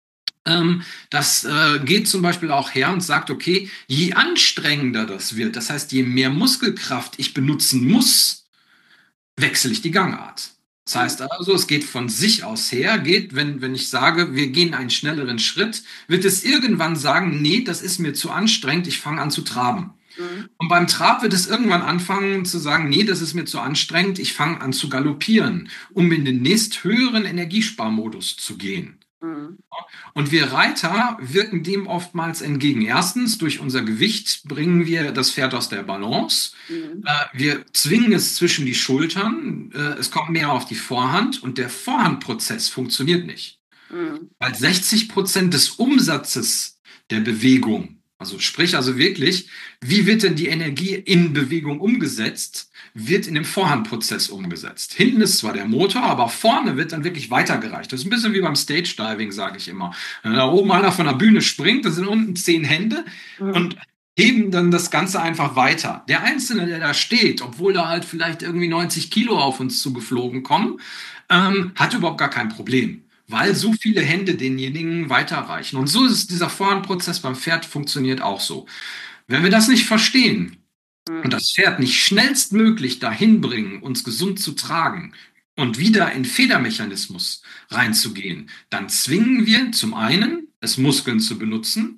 Ähm, das äh, geht zum Beispiel auch her und sagt, okay, je anstrengender das wird, das heißt, je mehr Muskelkraft ich benutzen muss, wechsle ich die Gangart. Das Mhm. heißt also, es geht von sich aus her, geht, wenn, wenn ich sage, wir gehen einen schnelleren Schritt, wird es irgendwann sagen, nee, das ist mir zu anstrengend, ich fange an zu traben. Mhm. Und beim Trab wird es irgendwann anfangen zu sagen, nee, das ist mir zu anstrengend, ich fange an zu galoppieren, um in den nächsthöheren Energiesparmodus zu gehen. Mhm. Und wir Reiter wirken dem oftmals entgegen. Erstens, durch unser Gewicht bringen wir das Pferd aus der Balance. Mhm. Äh, wir zwingen es zwischen die Schultern. Äh, es kommt mehr auf die Vorhand und der Vorhandprozess funktioniert nicht. Mhm. Weil sechzig Prozent des Umsatzes der Bewegung, also sprich also wirklich, wie wird denn die Energie in Bewegung umgesetzt, wird in dem Vorhandprozess umgesetzt. Hinten ist zwar der Motor, aber vorne wird dann wirklich weitergereicht. Das ist ein bisschen wie beim Stage Diving, sage ich immer. Wenn da oben einer von der Bühne springt, da sind unten zehn Hände Mhm. und heben dann das Ganze einfach weiter. Der Einzelne, der da steht, obwohl da halt vielleicht irgendwie neunzig Kilo auf uns zugeflogen kommen, ähm, hat überhaupt gar kein Problem, weil so viele Hände denjenigen weiterreichen. Und so ist dieser Vorhandprozess beim Pferd funktioniert auch so. Wenn wir das nicht verstehen und Mhm. das Pferd nicht schnellstmöglich dahin bringen, uns gesund zu tragen und wieder in Federmechanismus reinzugehen, dann zwingen wir zum einen, es Muskeln zu benutzen,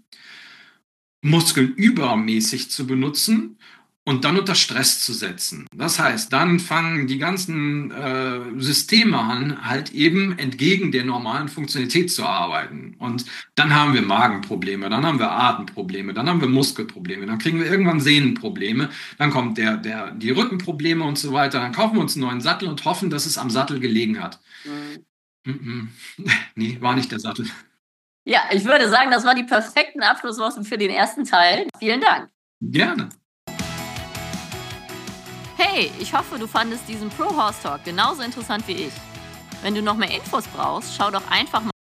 Muskeln übermäßig zu benutzen und dann unter Stress zu setzen. Das heißt, dann fangen die ganzen äh, Systeme an, halt eben entgegen der normalen Funktionalität zu arbeiten. Und dann haben wir Magenprobleme, dann haben wir Atemprobleme, dann haben wir Muskelprobleme, dann kriegen wir irgendwann Sehnenprobleme, dann kommt der, der, die Rückenprobleme und so weiter. Dann kaufen wir uns einen neuen Sattel und hoffen, dass es am Sattel gelegen hat. Mhm. Mm-mm. Nee, war nicht der Sattel. Ja, ich würde sagen, das waren die perfekten Abschlussworte für den ersten Teil. Vielen Dank. Gerne. Hey, ich hoffe, du fandest diesen Pro Horse Talk genauso interessant wie ich. Wenn du noch mehr Infos brauchst, schau doch einfach mal